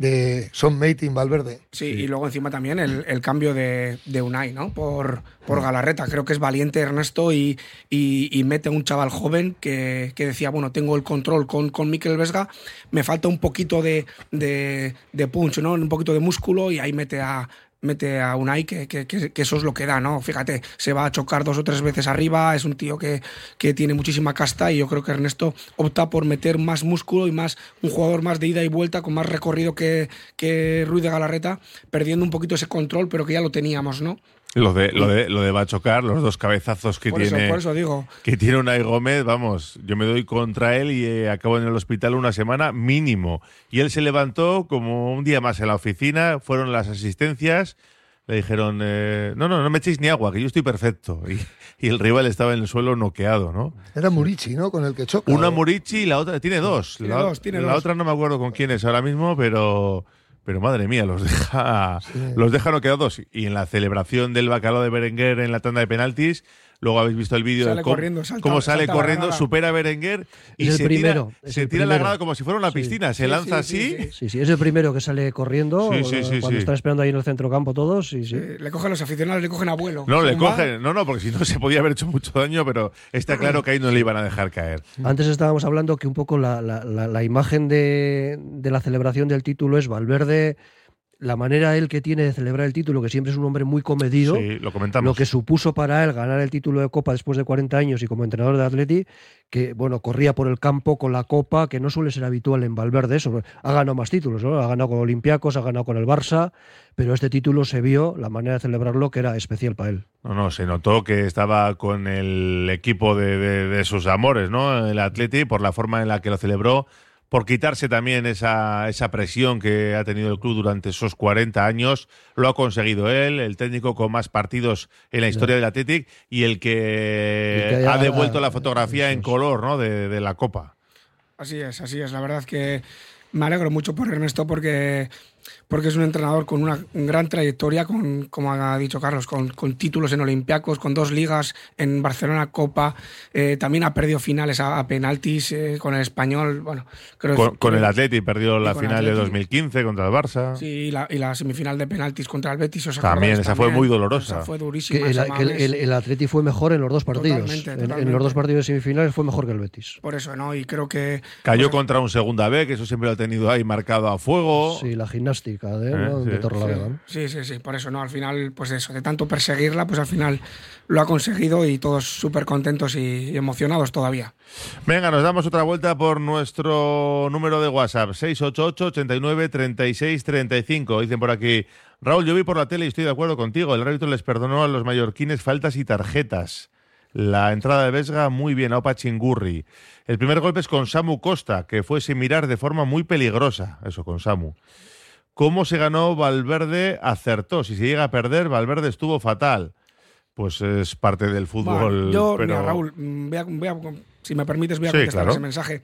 Speaker 3: de son made in Valverde.
Speaker 5: Sí, sí. Y luego encima también el, el cambio de, de Unai, ¿no? Por, por Galarreta. Creo que es valiente Ernesto y, y, y mete a un chaval joven que, que decía, bueno, tengo el control con, con Mikel Vesga, me falta un poquito de, de, de punch, ¿no? Un poquito de músculo y ahí mete a mete a Unai, que, que, que, que eso es lo que da, ¿no? Fíjate, se va a chocar dos o tres veces arriba, es un tío que, que tiene muchísima casta y yo creo que Ernesto opta por meter más músculo y más un jugador más de ida y vuelta, con más recorrido que, que Ruiz de Galarreta, perdiendo un poquito ese control, pero que ya lo teníamos, ¿no?
Speaker 2: Lo de, lo de, lo de va a chocar, los dos cabezazos que
Speaker 5: por
Speaker 2: tiene.
Speaker 5: Eso, por eso digo.
Speaker 2: Que tiene Unai Gómez, vamos, yo me doy contra él y eh, acabo en el hospital una semana mínimo. Y él se levantó como un día más en la oficina, fueron las asistencias. Le dijeron, eh, no, no, no me echéis ni agua, que yo estoy perfecto. Y, y el rival estaba en el suelo noqueado, ¿no?
Speaker 3: Era Murici, ¿no? Con el que choca.
Speaker 2: Una Murici y la otra, tiene dos.
Speaker 5: Tiene
Speaker 2: la,
Speaker 5: dos, tiene
Speaker 2: la
Speaker 5: dos.
Speaker 2: otra no me acuerdo con quién es ahora mismo, pero, pero madre mía, los deja,
Speaker 3: Sí.
Speaker 2: los deja noqueados. Y en la celebración del bacalao de Berenguer en la tanda de penaltis, luego habéis visto el vídeo
Speaker 5: Sale
Speaker 2: de cómo,
Speaker 5: corriendo, salta-
Speaker 2: cómo sale
Speaker 5: salta la
Speaker 2: corriendo,
Speaker 5: grada.
Speaker 2: supera a Berenguer y
Speaker 4: Es el
Speaker 2: se
Speaker 4: primero,
Speaker 2: tira,
Speaker 4: es
Speaker 2: se
Speaker 4: el
Speaker 2: tira a la
Speaker 4: primero.
Speaker 2: grada como si fuera una
Speaker 4: Sí.
Speaker 2: piscina. Se
Speaker 5: Sí,
Speaker 2: lanza
Speaker 5: sí,
Speaker 2: así.
Speaker 5: sí, sí.
Speaker 4: Sí, sí, es el primero que sale corriendo
Speaker 2: Sí, sí, sí,
Speaker 4: cuando
Speaker 2: sí.
Speaker 4: están esperando ahí en el centrocampo todos. Sí, sí.
Speaker 5: Eh, le cogen los aficionados, le cogen a vuelo.
Speaker 2: No, le
Speaker 5: Según va,
Speaker 2: cogen, no, no, porque si no se podía haber hecho mucho daño, pero está claro que ahí no le iban a dejar caer.
Speaker 4: Antes estábamos hablando que un poco la, la, la, la imagen de, de la celebración del título es Valverde, la manera él que tiene de celebrar el título, que siempre es un hombre muy comedido,
Speaker 2: Sí, lo comentamos.
Speaker 4: lo que supuso para él ganar el título de Copa después de cuarenta años y como entrenador de Atleti, que bueno, corría por el campo con la Copa, que no suele ser habitual en Valverde. Eso ha ganado más títulos, ¿no? Ha ganado con Olympiacos, ha ganado con el Barça, pero este título se vio, la manera de celebrarlo, que era especial para él.
Speaker 2: No, no, se notó que estaba con el equipo de, de, de sus amores, ¿no? El Atleti, por la forma en la que lo celebró, por quitarse también esa, esa presión que ha tenido el club durante esos cuarenta años. Lo ha conseguido él, el técnico con más partidos en la historia del Athletic y el que,
Speaker 4: El que haya-
Speaker 2: ha devuelto la fotografía
Speaker 4: eso
Speaker 2: en
Speaker 4: es.
Speaker 2: color, ¿no? de, de la Copa.
Speaker 5: Así es, así es. La verdad que me alegro mucho por Ernesto porque, porque es un entrenador con una gran trayectoria, con, como ha dicho Carlos, con, con títulos en Olympiacos, con dos ligas en Barcelona, Copa. Eh, también ha perdido finales a, a penaltis eh, con el Español. Bueno, creo
Speaker 2: Con,
Speaker 5: que-
Speaker 2: con el Atleti perdió la
Speaker 5: con
Speaker 2: final
Speaker 5: Atleti.
Speaker 2: de dos mil quince contra el Barça.
Speaker 5: Sí, y la, y la semifinal de penaltis contra el Betis. ¿os
Speaker 2: También,
Speaker 5: acordáis?
Speaker 2: esa fue muy dolorosa.
Speaker 5: Esa fue durísima.
Speaker 4: Que el,
Speaker 5: esa
Speaker 4: que el,
Speaker 5: mames.
Speaker 4: el- el Atleti fue mejor en los dos partidos.
Speaker 5: Totalmente,
Speaker 4: En- En,
Speaker 5: totalmente.
Speaker 4: los dos partidos de semifinales fue mejor que el Betis.
Speaker 5: Por eso, ¿no? Y creo que...
Speaker 2: Cayó
Speaker 5: pues,
Speaker 2: contra un segunda B, que eso siempre lo ha tenido ahí marcado a fuego.
Speaker 4: Sí, la gimnástica de,
Speaker 2: Eh,
Speaker 4: ¿no?
Speaker 2: sí.
Speaker 4: de Torrelavega, ¿no?
Speaker 5: Sí, sí, sí, por eso, ¿no? Al final, pues eso, de tanto perseguirla, pues al final lo ha conseguido y todos súper contentos y, y emocionados todavía.
Speaker 2: Venga, nos damos otra vuelta por nuestro número de WhatsApp, seis ocho ocho, ochenta y nueve, treinta y seis, treinta y cinco. Dicen por aquí, Raúl, yo vi por la tele y estoy de acuerdo contigo, el árbitro les perdonó a los mallorquines faltas y tarjetas. La entrada de Vesga muy bien, a Opa Chingurri. El primer golpe es con Samu Costa, que fue sin mirar de forma muy peligrosa, eso con Samu. ¿Cómo se ganó Valverde? Acertó. Si se llega a perder, Valverde estuvo fatal. Pues es parte del fútbol.
Speaker 5: Bueno, yo,
Speaker 2: pero...
Speaker 5: mira, Raúl, mm, voy a- voy a- si me permites, voy a
Speaker 2: Sí,
Speaker 5: contestar
Speaker 2: claro.
Speaker 5: ese mensaje.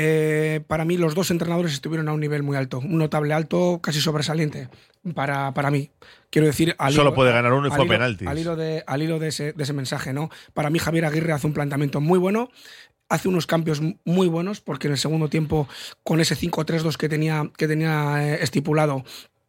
Speaker 5: Eh, para mí, los dos entrenadores estuvieron a un nivel muy alto, un notable alto, casi sobresaliente para, para mí. Quiero decir, al
Speaker 2: Solo
Speaker 5: hilo-
Speaker 2: puede ganar uno y
Speaker 5: al
Speaker 2: fue a
Speaker 5: hilo-
Speaker 2: penaltis.
Speaker 5: Al hilo, de, al hilo de, ese, de ese mensaje, ¿no? Para mí, Javier Aguirre hace un planteamiento muy bueno. Hace unos cambios muy buenos, porque en el segundo tiempo, con ese cinco tres dos que tenía, que tenía eh, estipulado,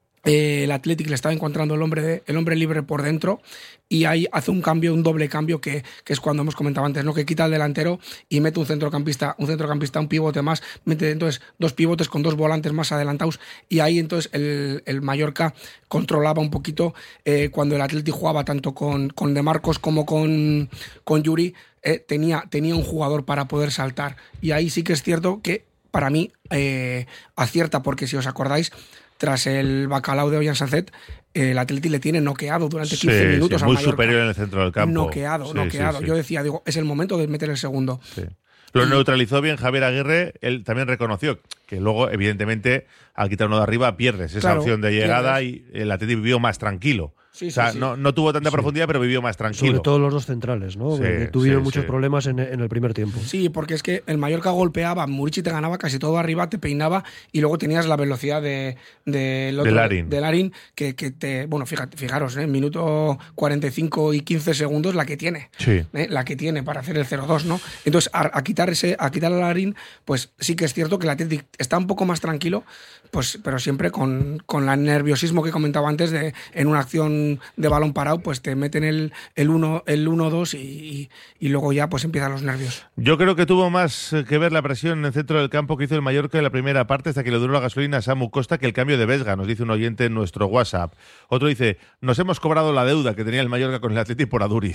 Speaker 5: Eh, el Athletic le estaba encontrando el hombre, de, el hombre libre por dentro y ahí hace un cambio, un doble cambio que, que es cuando hemos comentado antes, ¿no? Que quita al delantero y mete un centrocampista, un centrocampista, un pivote más, mete entonces dos pivotes con dos volantes más adelantados y ahí entonces el, el Mallorca controlaba un poquito eh, cuando el Athletic jugaba tanto con, con De Marcos como con, con Yuri, eh, tenía, tenía un jugador para poder saltar y ahí sí que es cierto que para mí eh, acierta porque si os acordáis tras el bacalao de Ollán Sanzet, el Atleti le tiene noqueado durante quince
Speaker 2: Sí,
Speaker 5: minutos
Speaker 2: sí,
Speaker 5: al
Speaker 2: muy
Speaker 5: Mallorca.
Speaker 2: superior en el centro del campo.
Speaker 5: Noqueado,
Speaker 2: Sí,
Speaker 5: noqueado.
Speaker 2: sí, sí.
Speaker 5: Yo decía, digo, es el momento de meter el segundo.
Speaker 2: Sí. Lo neutralizó bien Javier Aguirre, él también reconoció que luego, evidentemente, al quitar uno de arriba pierdes esa
Speaker 5: Claro,
Speaker 2: opción de llegada
Speaker 5: pierdes.
Speaker 2: y el Atleti vivió más tranquilo.
Speaker 5: Sí,
Speaker 2: o sea,
Speaker 5: sí, sí.
Speaker 2: No, no tuvo tanta
Speaker 4: Sí.
Speaker 2: profundidad, pero vivió más tranquilo.
Speaker 4: Sobre todo los dos centrales, ¿no?
Speaker 2: Sí,
Speaker 4: Que tuvieron
Speaker 2: sí,
Speaker 4: muchos
Speaker 2: sí.
Speaker 4: problemas en, en el primer tiempo.
Speaker 5: Sí, porque es que el Mallorca golpeaba, Murici te ganaba casi todo arriba, te peinaba y luego tenías la velocidad de, de, el otro-
Speaker 2: De Larin.
Speaker 5: de Larin, que, que te. Bueno, fíjate, fijaros, en minuto cuarenta y cinco y quince segundos la que tiene.
Speaker 2: Sí.
Speaker 5: ¿eh? La que tiene para hacer el cero dos, ¿no? Entonces, a, a quitar ese, a quitar a Larin, pues sí que es cierto que el Athletic está un poco más tranquilo, pues, pero siempre con, con el nerviosismo que comentaba antes de en una acción de balón parado, pues te meten el el uno el uno dos y, y, y luego ya pues empiezan los nervios.
Speaker 2: Yo creo que tuvo más que ver la presión en el centro del campo que hizo el Mallorca en la primera parte hasta que le duró la gasolina a Samu Costa que el cambio de Vesga, nos dice un oyente en nuestro WhatsApp. Otro dice, nos hemos cobrado la deuda que tenía el Mallorca con el Atleti por Aduriz.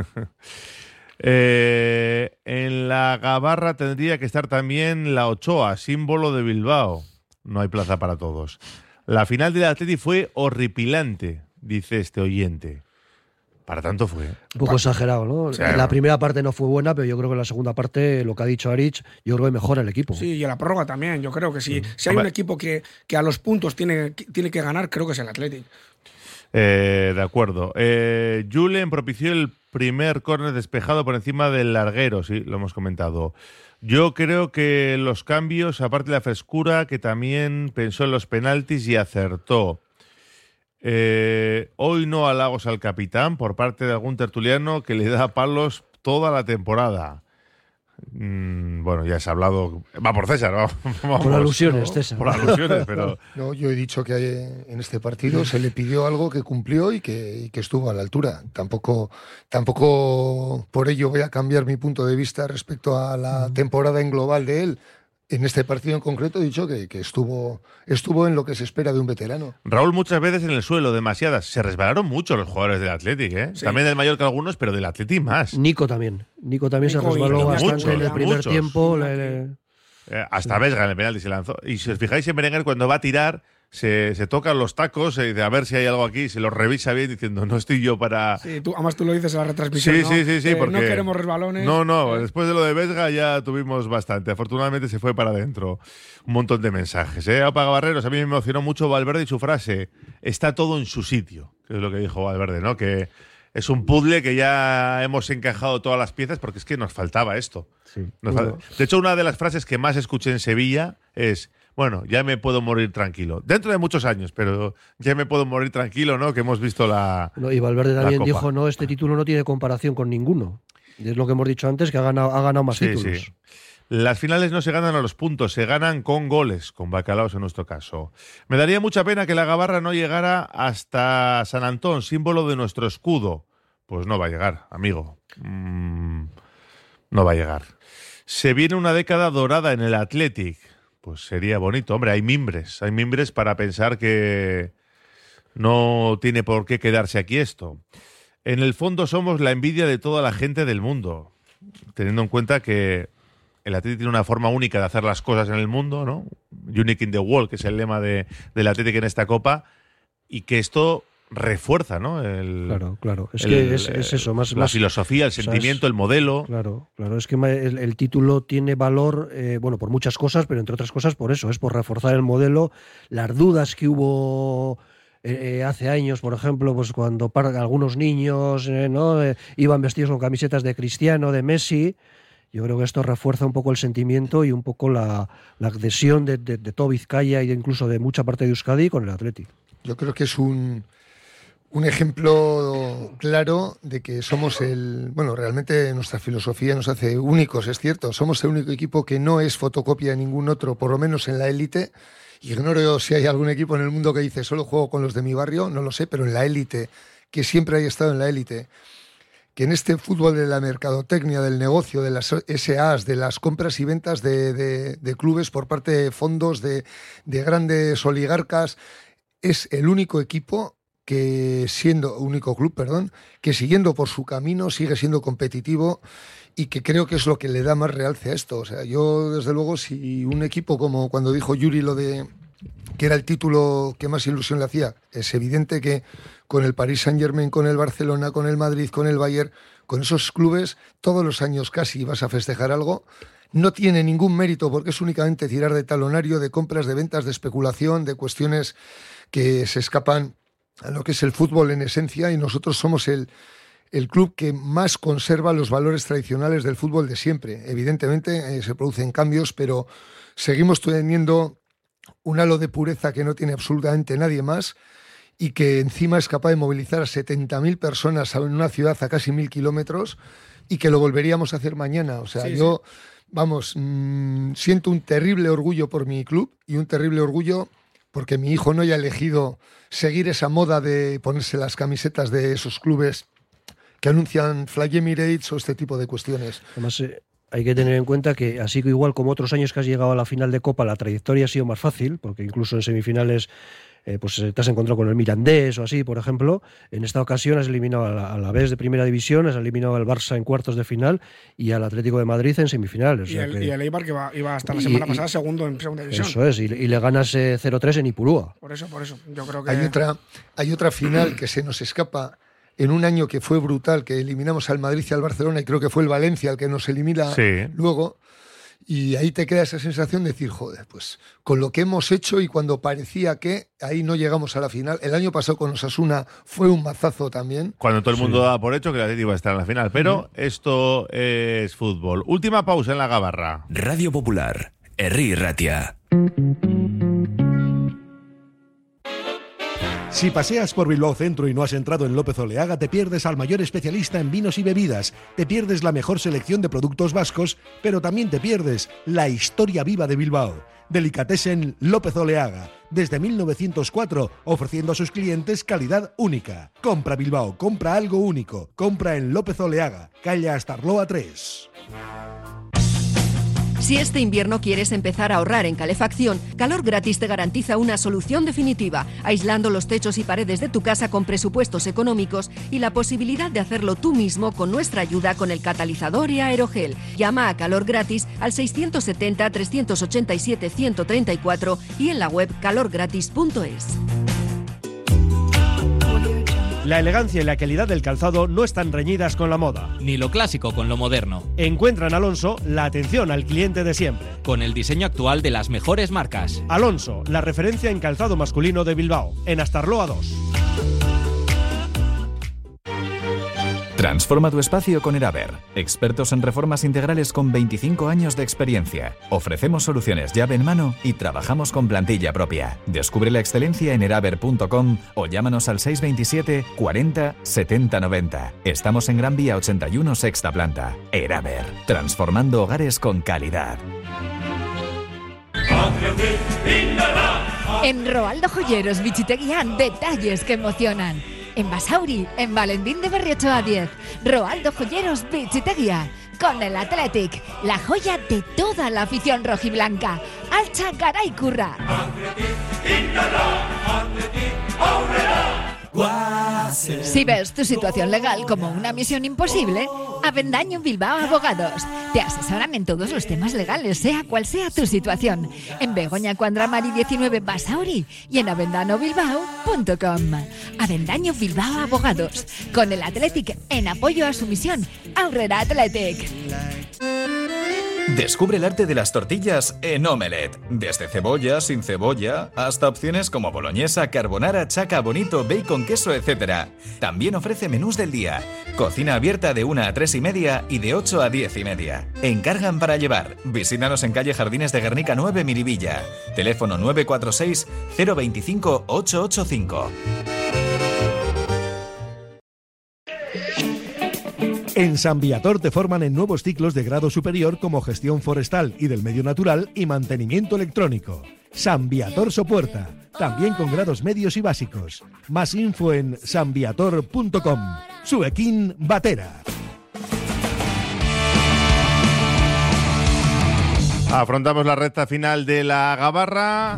Speaker 2: eh, en la Gabarra tendría que estar también la Ochoa, símbolo de Bilbao. No hay plaza para todos. La final del Atleti fue horripilante, dice este oyente. Para tanto fue.
Speaker 4: Un poco exagerado, ¿no?
Speaker 2: O sea,
Speaker 4: la primera parte no fue buena, pero yo creo que en la segunda parte, lo que ha dicho Arich, yo creo que mejora el equipo.
Speaker 5: Sí, y en la prórroga también. Yo creo que sí. Si hay
Speaker 2: Hombre.
Speaker 5: un equipo que, que a los puntos tiene, tiene que ganar, creo que es el Athletic.
Speaker 2: Eh, de acuerdo. Eh, Julen propició el primer córner despejado por encima del larguero, sí, lo hemos comentado. Yo creo que los cambios, aparte de la frescura, que también pensó en los penaltis y acertó. Eh, hoy no halagos al capitán por parte de algún tertuliano que le da palos toda la temporada. Mm, bueno, ya se ha hablado. Va por César, ¿no? Vamos.
Speaker 4: Por alusiones,
Speaker 3: ¿no?
Speaker 4: César.
Speaker 2: Por alusiones, pero.
Speaker 3: No, yo he dicho que eh, en este partido se le pidió algo que cumplió y que, y que estuvo a la altura. Tampoco, tampoco por ello voy a cambiar mi punto de vista respecto a la temporada en global de él. En este partido en concreto he dicho que, que estuvo, estuvo en lo que se espera de un veterano.
Speaker 2: Raúl, muchas veces en el suelo, demasiadas. Se resbalaron mucho los jugadores del Athletic, ¿eh?
Speaker 5: Sí.
Speaker 2: También del Mallorca algunos, pero del Athletic más.
Speaker 4: Nico también. Nico también
Speaker 5: Nico
Speaker 4: se
Speaker 5: y-
Speaker 4: resbaló
Speaker 5: y
Speaker 4: bastante
Speaker 2: muchos,
Speaker 4: en el primer
Speaker 2: muchos.
Speaker 4: tiempo. le- le-
Speaker 2: Eh, hasta Vesga en el penalti se lanzó. Y si os fijáis en Berenguer, cuando va a tirar, se, se tocan los tacos, se dice a ver si hay algo aquí, se los revisa bien diciendo, no estoy yo para...
Speaker 5: Sí, tú, además tú lo dices en la retransmisión.
Speaker 2: Sí,
Speaker 5: ¿no?
Speaker 2: sí, sí, sí,
Speaker 5: Eh,
Speaker 2: porque...
Speaker 5: no queremos resbalones.
Speaker 2: No, no,
Speaker 5: Eh,
Speaker 2: después de lo de Vesga ya tuvimos bastante. Afortunadamente se fue para adentro. Un montón de mensajes, ¿eh? Opa Barreros, a mí me emocionó mucho Valverde y su frase, está todo en su sitio, que es lo que dijo Valverde, ¿no? Que es un puzzle que ya hemos encajado todas las piezas porque es que nos faltaba esto.
Speaker 4: sí.
Speaker 2: Nos
Speaker 4: Bueno,
Speaker 2: fal- De hecho, una de las frases que más escuché en Sevilla es, bueno, ya me puedo morir tranquilo. Dentro de muchos años, pero ya me puedo morir tranquilo, ¿no? Que hemos visto la...
Speaker 4: no, y Valverde
Speaker 2: la
Speaker 4: también
Speaker 2: Copa.
Speaker 4: dijo, no, este título no tiene comparación con ninguno. Y es lo que hemos dicho antes, que ha ganado, ha ganado más
Speaker 2: Sí,
Speaker 4: títulos.
Speaker 2: sí. Las finales no se ganan a los puntos, se ganan con goles, con bacalaos en nuestro caso. Me daría mucha pena que la Gabarra no llegara hasta San Antón, símbolo de nuestro escudo. Pues no va a llegar, amigo. Mm, no va a llegar. Se viene una década dorada en el Athletic. Pues sería bonito. Hombre, hay mimbres. Hay mimbres para pensar que no tiene por qué quedarse aquí esto. En el fondo somos la envidia de toda la gente del mundo. Teniendo en cuenta que el Athletic tiene una forma única de hacer las cosas en el mundo, ¿no? Unique in the world, que es el lema de, del Athletic en esta Copa. Y que esto refuerza, ¿no? El,
Speaker 4: Claro, claro. Es
Speaker 2: el-
Speaker 4: que es, es eso, más...
Speaker 2: la
Speaker 4: más
Speaker 2: filosofía, el
Speaker 4: o sea,
Speaker 2: sentimiento,
Speaker 4: es-
Speaker 2: el modelo.
Speaker 4: Claro, claro. Es que ma- el, el título tiene valor, eh, bueno, por muchas cosas, pero entre otras cosas por eso, es por reforzar el modelo. Las dudas que hubo eh, eh, hace años, por ejemplo, pues cuando par- algunos niños eh, ¿no? Eh, iban vestidos con camisetas de Cristiano, de Messi. Yo creo que esto refuerza un poco el sentimiento y un poco la, la adhesión de, de, de todo Vizcaya e incluso de mucha parte de Euskadi con el Athletic.
Speaker 3: Yo creo que es un, un ejemplo claro de que somos el... Bueno, realmente nuestra filosofía nos hace únicos, es cierto. Somos el único equipo que no es fotocopia de ningún otro, por lo menos en la élite. Ignoro si hay algún equipo en el mundo que dice solo juego con los de mi barrio, no lo sé, pero en la élite, que siempre hay estado en la élite, que en este fútbol de la mercadotecnia, del negocio, de las S As, de las compras y ventas de, de, de clubes por parte de fondos, de, de grandes oligarcas, es el único equipo que siendo, único club, perdón, que siguiendo por su camino sigue siendo competitivo y que creo que es lo que le da más realce a esto. O sea, yo desde luego si un equipo como cuando dijo Yuri lo de que era el título que más ilusión le hacía. Es evidente que con el Paris Saint-Germain, con el Barcelona, con el Madrid, con el Bayern, con esos clubes, todos los años casi vas a festejar algo. No tiene ningún mérito porque es únicamente tirar de talonario, de compras, de ventas, de especulación, de cuestiones que se escapan a lo que es el fútbol en esencia, y nosotros somos el, el club que más conserva los valores tradicionales del fútbol de siempre. Evidentemente eh, se producen cambios, pero seguimos teniendo un halo de pureza que no tiene absolutamente nadie más y que encima es capaz de movilizar a setenta mil personas en una ciudad a casi mil kilómetros y que lo volveríamos a hacer mañana. O sea, sí, yo, sí. vamos, mmm, siento un terrible orgullo por mi club y un terrible orgullo porque mi hijo no haya elegido seguir esa moda de ponerse las camisetas de esos clubes que anuncian Fly Emirates o este tipo de cuestiones.
Speaker 4: Además, eh... hay que tener en cuenta que, así que igual como otros años que has llegado a la final de Copa, la trayectoria ha sido más fácil, porque incluso en semifinales eh, pues te has encontrado con el Mirandés o así, por ejemplo. En esta ocasión has eliminado a la, a la B E S de Primera División, has eliminado al Barça en cuartos de final y al Atlético de Madrid en semifinales.
Speaker 5: Y,
Speaker 4: o sea
Speaker 5: el,
Speaker 4: que,
Speaker 5: y el Eibar que va, iba hasta la semana
Speaker 4: y,
Speaker 5: pasada segundo en Segunda División.
Speaker 4: Eso es, y, y le ganas eh, cero tres en Ipurúa.
Speaker 5: Por eso, por eso. Yo creo que...
Speaker 3: Hay otra, hay otra final que se nos escapa en un año que fue brutal, que eliminamos al Madrid y al Barcelona, y creo que fue el Valencia el que nos elimina sí. luego, y ahí te queda esa sensación de decir, joder, pues con lo que hemos hecho y cuando parecía que ahí no llegamos a la final. El año pasado con Osasuna fue un mazazo también.
Speaker 2: Cuando todo el mundo sí. daba por hecho que el Atlético iba a estar en la final, pero uh-huh. esto es fútbol. Última pausa en la Gabarra.
Speaker 1: Radio Popular, Herri Ratia.
Speaker 10: Si paseas por Bilbao Centro y no has entrado en López Oleaga, te pierdes al mayor especialista en vinos y bebidas, te pierdes la mejor selección de productos vascos, pero también te pierdes la historia viva de Bilbao. Delicatessen López Oleaga, desde mil novecientos cuatro, ofreciendo a sus clientes calidad única. Compra Bilbao, compra algo único, compra en López Oleaga, calle Astarloa tres.
Speaker 12: Si este invierno quieres empezar a ahorrar en calefacción, Calor Gratis te garantiza una solución definitiva, aislando los techos y paredes de tu casa con presupuestos económicos y la posibilidad de hacerlo tú mismo con nuestra ayuda con el catalizador y aerogel. Llama a Calor Gratis al seiscientos setenta, trescientos ochenta y siete, ciento treinta y cuatro y en la web calor gratis punto es.
Speaker 14: La elegancia y la calidad del calzado no están reñidas con la moda.
Speaker 15: Ni lo clásico con lo moderno.
Speaker 14: Encuentra en Alonso la atención al cliente de siempre.
Speaker 15: Con el diseño actual de las mejores marcas.
Speaker 14: Alonso, la referencia en calzado masculino de Bilbao, en Astarloa dos.
Speaker 7: Transforma tu espacio con Eraber, expertos en reformas integrales con veinticinco años de experiencia. Ofrecemos soluciones llave en mano y trabajamos con plantilla propia. Descubre la excelencia en eraber punto com o llámanos al seis veintisiete, cuarenta, setenta, noventa. Estamos en Gran Vía ochenta y uno, sexta planta. Eraber, transformando hogares con calidad.
Speaker 6: En Roaldo Joyeros Bichiteguián, detalles que emocionan. En Basauri, en Valentín de Berriochoa diez. Roaldo Joyeros Bichiteguía. Con el Athletic, la joya de toda la afición rojiblanca. Alcha Garay Curra. Si ves tu situación legal como una misión imposible, Avendaño Bilbao Abogados te asesoran en todos los temas legales, sea cual sea tu situación. En Begoña Cuandramari diecinueve Basauri y en avendano bilbao punto com. Avendaño Bilbao Abogados, con el Athletic en apoyo a su misión. Aurrera Athletic.
Speaker 7: Descubre el arte de las tortillas en Omelette. Desde cebolla, sin cebolla, hasta opciones como boloñesa, carbonara, chaca, bonito, bacon, queso, etcétera. También ofrece menús del día. Cocina abierta de una a tres y media y de ocho a diez y media. Encargan para llevar. Visítanos en calle Jardines de Guernica nueve, Miribilla. Teléfono nueve cuatro seis, cero veinticinco, ochocientos ochenta y cinco.
Speaker 10: En San Viator te forman en nuevos ciclos de grado superior como gestión forestal y del medio natural y mantenimiento electrónico. San Viator Sopuerta, también con grados medios y básicos. Más info en san viator punto com. Suequín Batera.
Speaker 2: Afrontamos la recta final de la Gabarra.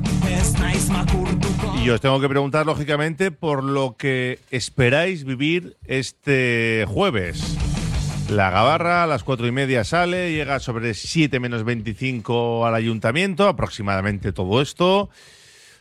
Speaker 2: Y os tengo que preguntar, lógicamente, por lo que esperáis vivir este jueves. La Gabarra a las cuatro y media sale, llega sobre siete menos veinticinco al ayuntamiento, aproximadamente todo esto.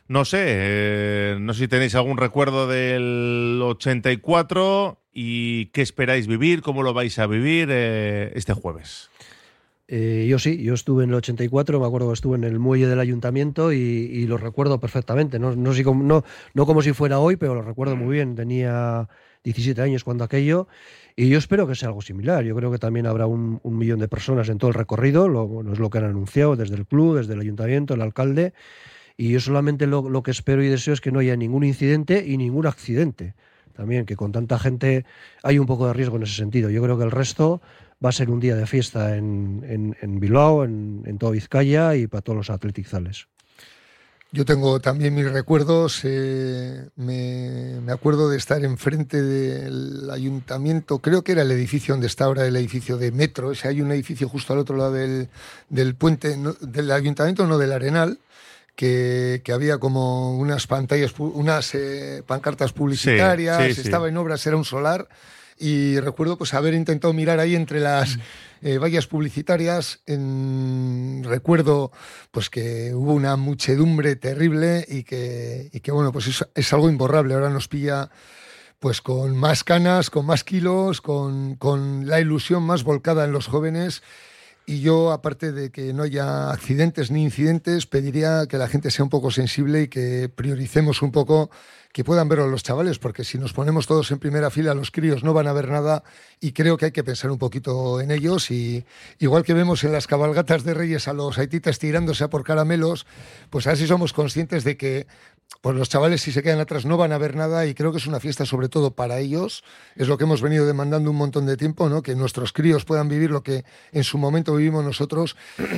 Speaker 2: no sé, eh, no sé si tenéis algún recuerdo del ochenta y cuatro y qué esperáis vivir, cómo lo vais a vivir eh, este jueves.
Speaker 4: Eh, yo sí, yo estuve en el ochenta y cuatro, me acuerdo que estuve en el muelle del ayuntamiento y, y lo recuerdo perfectamente. No, no, sé cómo, no, no como si fuera hoy, pero lo recuerdo muy bien. Tenía diecisiete años cuando aquello y yo espero que sea algo similar. Yo creo que también habrá un, un millón de personas en todo el recorrido, lo, bueno, es lo que han anunciado desde el club, desde el ayuntamiento, el alcalde, y yo solamente lo, lo que espero y deseo es que no haya ningún incidente y ningún accidente. También que con tanta gente hay un poco de riesgo en ese sentido. Yo creo que el resto va a ser un día de fiesta en, en, en Bilbao, en, en toda Vizcaya y para todos los atletizales.
Speaker 3: Yo tengo también mis recuerdos. Eh, me, me acuerdo de estar enfrente del ayuntamiento, creo que era el edificio donde está ahora el edificio de Metro. Ese, hay un edificio justo al otro lado del, del puente, no, del ayuntamiento, no del Arenal, que, que había como unas pantallas, unas eh, pancartas publicitarias, sí, sí, estaba sí. en obras, era un solar. Y recuerdo pues haber intentado mirar ahí entre las eh, vallas publicitarias. En, recuerdo pues que hubo una muchedumbre terrible y que, y que bueno, pues es, es algo imborrable. Ahora nos pilla pues con más canas, con más kilos, con, con la ilusión más volcada en los jóvenes. Y yo, aparte de que no haya accidentes ni incidentes, pediría que la gente sea un poco sensible y que prioricemos un poco que puedan verlo los chavales, porque si nos ponemos todos en primera fila, los críos no van a ver nada y creo que hay que pensar un poquito en ellos. Y igual que vemos en las cabalgatas de Reyes a los haititas tirándose a por caramelos, pues así somos conscientes de que pues los chavales, si se quedan atrás, no van a ver nada y creo que es una fiesta sobre todo para ellos. Es lo que hemos venido demandando un montón de tiempo, ¿no? Que nuestros críos puedan vivir lo que en su momento vivimos nosotros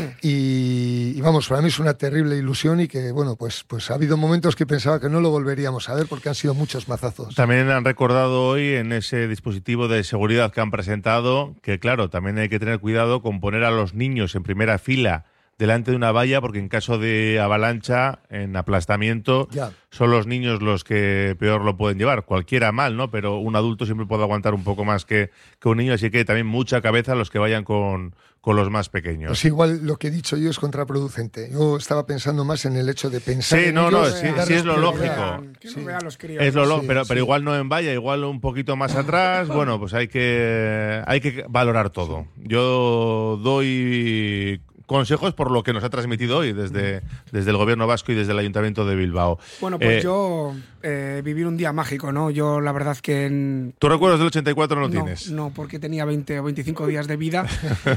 Speaker 3: y, y vamos, para mí es una terrible ilusión y que, bueno, pues, pues ha habido momentos que pensaba que no lo volveríamos a ver porque han sido muchos mazazos.
Speaker 2: También han recordado hoy en ese dispositivo de seguridad que han presentado que, claro, también hay que tener cuidado con poner a los niños en primera fila delante de una valla, porque en caso de avalancha, en aplastamiento, ya. son los niños los que peor lo pueden llevar. Cualquiera mal, ¿no? Pero un adulto siempre puede aguantar un poco más que, que un niño, así que también mucha cabeza los que vayan con, con los más pequeños.
Speaker 3: Pues igual lo que he dicho yo es contraproducente. Yo estaba pensando más en el hecho de pensar
Speaker 2: sí,
Speaker 3: en
Speaker 2: no,
Speaker 3: ellos.
Speaker 2: No, sí, sí es lo lógico.
Speaker 5: Que no vean los críos.
Speaker 2: Es lo lo,
Speaker 3: sí,
Speaker 2: pero,
Speaker 3: sí.
Speaker 2: pero igual no en valla, igual un poquito más atrás. Bueno, pues hay que, hay que valorar todo. Yo doy consejos por lo que nos ha transmitido hoy desde, desde el Gobierno vasco y desde el Ayuntamiento de Bilbao.
Speaker 5: Bueno, pues
Speaker 2: eh,
Speaker 5: yo eh, vivir un día mágico, ¿no? Yo la verdad que... En...
Speaker 2: ¿Tú recuerdos del ochenta y cuatro no lo
Speaker 5: no,
Speaker 2: tienes?
Speaker 5: No, porque tenía veinte o veinticinco días de vida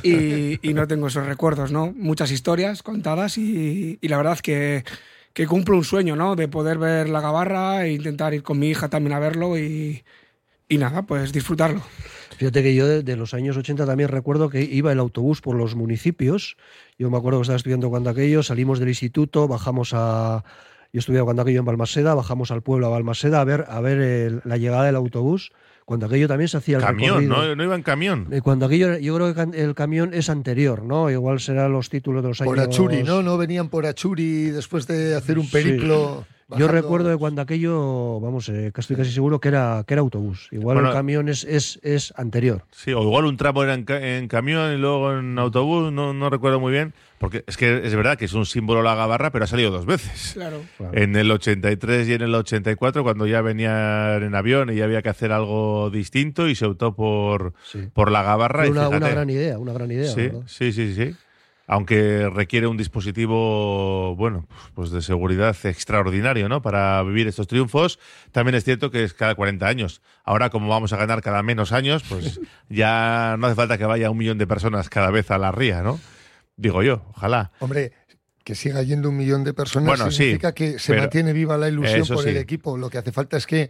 Speaker 5: y, y no tengo esos recuerdos, ¿no? Muchas historias contadas y, y la verdad que, que cumplo un sueño, ¿no? De poder ver la Gabarra e intentar ir con mi hija también a verlo y, y nada, pues disfrutarlo.
Speaker 4: Fíjate que yo de, de los años ochenta también recuerdo que iba el autobús por los municipios. Yo me acuerdo que estaba estudiando cuando aquello, salimos del instituto, bajamos a... Yo estudiaba cuando aquello en Balmaseda, bajamos al pueblo a Balmaseda a ver, a ver el, la llegada del autobús. Cuando aquello también se hacía el
Speaker 2: camión,
Speaker 4: recorrido.
Speaker 2: ¿no? No iba en camión.
Speaker 4: Cuando aquello, yo creo que el camión es anterior, ¿no? Igual serán los títulos de los años...
Speaker 3: Por Achuri, ¿no? No venían por Achuri después de hacer un periplo...
Speaker 4: Sí. Yo recuerdo que cuando aquello, vamos, eh, que estoy casi seguro que era que era autobús. Igual bueno, el camión es, es, es anterior.
Speaker 2: Sí, o igual un tramo era en, ca en camión y luego en autobús, no, no recuerdo muy bien. Porque es que es verdad que es un símbolo la Gabarra, pero ha salido dos veces.
Speaker 5: Claro.
Speaker 2: claro. En el ochenta y tres y en el ochenta y cuatro, cuando ya venían en avión y ya había que hacer algo distinto y se optó por, sí. por la Gabarra.
Speaker 4: Fue una,
Speaker 2: y
Speaker 4: una gran idea, una gran idea.
Speaker 2: Sí,
Speaker 4: ¿verdad?
Speaker 2: sí, sí, sí. Aunque requiere un dispositivo, bueno, pues de seguridad extraordinario, ¿no? Para vivir estos triunfos. También es cierto que es cada cuarenta años. Ahora, como vamos a ganar cada menos años, pues ya no hace falta que vaya un millón de personas cada vez a la ría, ¿no? Digo yo, ojalá.
Speaker 3: Hombre, que siga yendo un millón de personas
Speaker 2: bueno,
Speaker 3: significa
Speaker 2: sí,
Speaker 3: que se mantiene viva la ilusión por
Speaker 2: sí.
Speaker 3: el equipo. Lo que hace falta es que...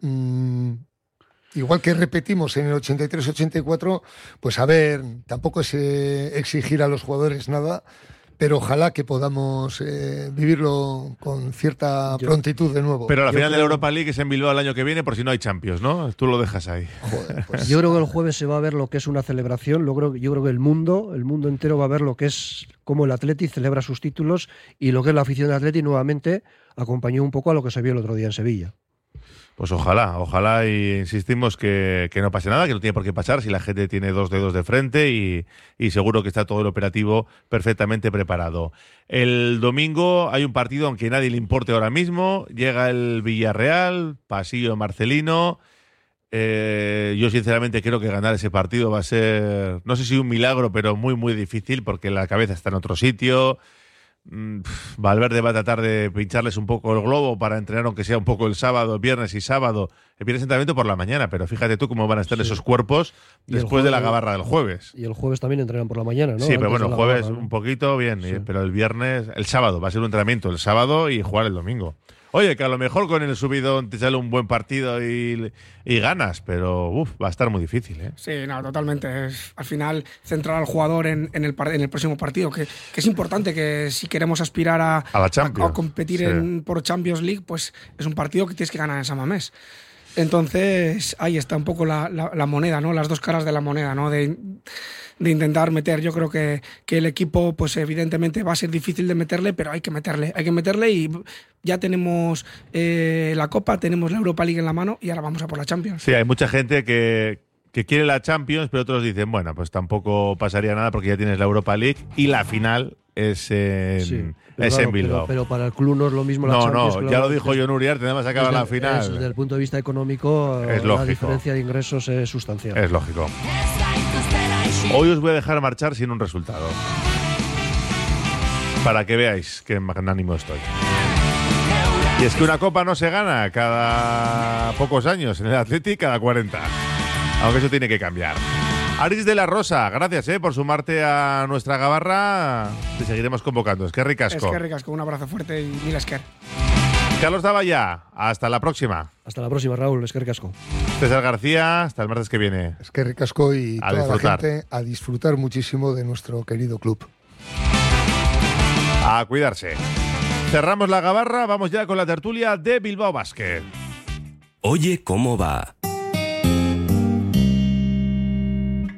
Speaker 3: Mmm, igual que repetimos en el ochenta y tres ochenta y cuatro, pues a ver, tampoco es eh, exigir a los jugadores nada, pero ojalá que podamos eh, vivirlo con cierta
Speaker 4: yo,
Speaker 3: prontitud de nuevo.
Speaker 2: Pero la
Speaker 3: yo
Speaker 2: final
Speaker 3: creo...
Speaker 2: de la Europa League es en Bilbao el año que viene por si no hay Champions, ¿no? Tú lo dejas ahí.
Speaker 3: Joder, pues...
Speaker 4: Yo creo que el jueves se va a ver lo que es una celebración. Yo creo, yo creo que el mundo, el mundo entero va a ver lo que es cómo el Atleti celebra sus títulos y lo que es la afición del Atleti nuevamente acompañó un poco a lo que se vio el otro día en Sevilla.
Speaker 2: Pues ojalá, ojalá y insistimos que, que no pase nada, que no tiene por qué pasar si la gente tiene dos dedos de frente y, y seguro que está todo el operativo perfectamente preparado. El domingo hay un partido aunque a nadie le importe ahora mismo, llega el Villarreal, pasillo Marcelino. Eh, yo sinceramente creo que ganar ese partido va a ser, no sé si un milagro, pero muy muy difícil porque la cabeza está en otro sitio. Valverde va a tratar de pincharles un poco el globo para entrenar aunque sea un poco el sábado, viernes y sábado. El viernes entrenamiento por la mañana, pero fíjate tú cómo van a estar sí. esos cuerpos después jueves, de la gabarra del jueves.
Speaker 4: Y el jueves también entrenan por la mañana, ¿no?
Speaker 2: Sí,
Speaker 4: Antes
Speaker 2: pero bueno, el jueves
Speaker 4: gabarra, ¿no?
Speaker 2: un poquito bien,
Speaker 4: sí.
Speaker 2: pero el viernes, el sábado va a ser un entrenamiento el sábado y jugar el domingo. Oye, que a lo mejor con el subidón te sale un buen partido y, y ganas, pero uf, va a estar muy difícil, ¿eh?
Speaker 5: Sí, no, totalmente. Es, al final, centrar al jugador en, en, el, en el próximo partido, que, que es importante, que si queremos aspirar a,
Speaker 2: a, la Champions,
Speaker 5: a, a competir
Speaker 2: sí.
Speaker 5: en, por Champions League, pues es un partido que tienes que ganar en San Mamés. Entonces, ahí está un poco la, la, la moneda, ¿no? Las dos caras de la moneda, ¿no? De, de intentar meter. Yo creo que, que el equipo, pues evidentemente va a ser difícil de meterle, pero hay que meterle. Hay que meterle y ya tenemos eh, la Copa, tenemos la Europa League en la mano y ahora vamos a por la Champions.
Speaker 2: Sí, hay mucha gente que, que quiere la Champions, pero otros dicen, bueno, pues tampoco pasaría nada porque ya tienes la Europa League y la final es en, sí, es
Speaker 4: claro,
Speaker 2: en Bilbao.
Speaker 4: Pero, pero para el club no es lo mismo la
Speaker 2: no,
Speaker 4: Champions.
Speaker 2: No,
Speaker 4: no,
Speaker 2: ya lo dijo Jon Uriarte, tenemos que acabar la final.
Speaker 4: Es, desde el punto de vista económico,
Speaker 2: es
Speaker 4: la
Speaker 2: lógico.
Speaker 4: diferencia de ingresos es sustancial.
Speaker 2: Es lógico. Hoy os voy a dejar marchar sin un resultado. Para que veáis qué magnánimo estoy. Y es que una copa no se gana cada pocos años, en el Athletic cada cuarenta. Aunque eso tiene que cambiar. Aris de la Rosa, gracias eh, por sumarte a nuestra gabarra. Te seguiremos convocando. Es que ricasco.
Speaker 5: Es que ricasco. Un abrazo fuerte y mil esker.
Speaker 2: Carlos Davalla, hasta la próxima.
Speaker 4: Hasta la próxima, Raúl. Es que ricasco.
Speaker 2: César García, hasta el martes que viene.
Speaker 3: Es que ricasco y
Speaker 2: a
Speaker 3: toda
Speaker 2: disfrutar.
Speaker 3: la gente a disfrutar muchísimo de nuestro querido club.
Speaker 2: A cuidarse. Cerramos la gabarra, vamos ya con la tertulia de Bilbao Basket.
Speaker 1: Oye, ¿cómo va?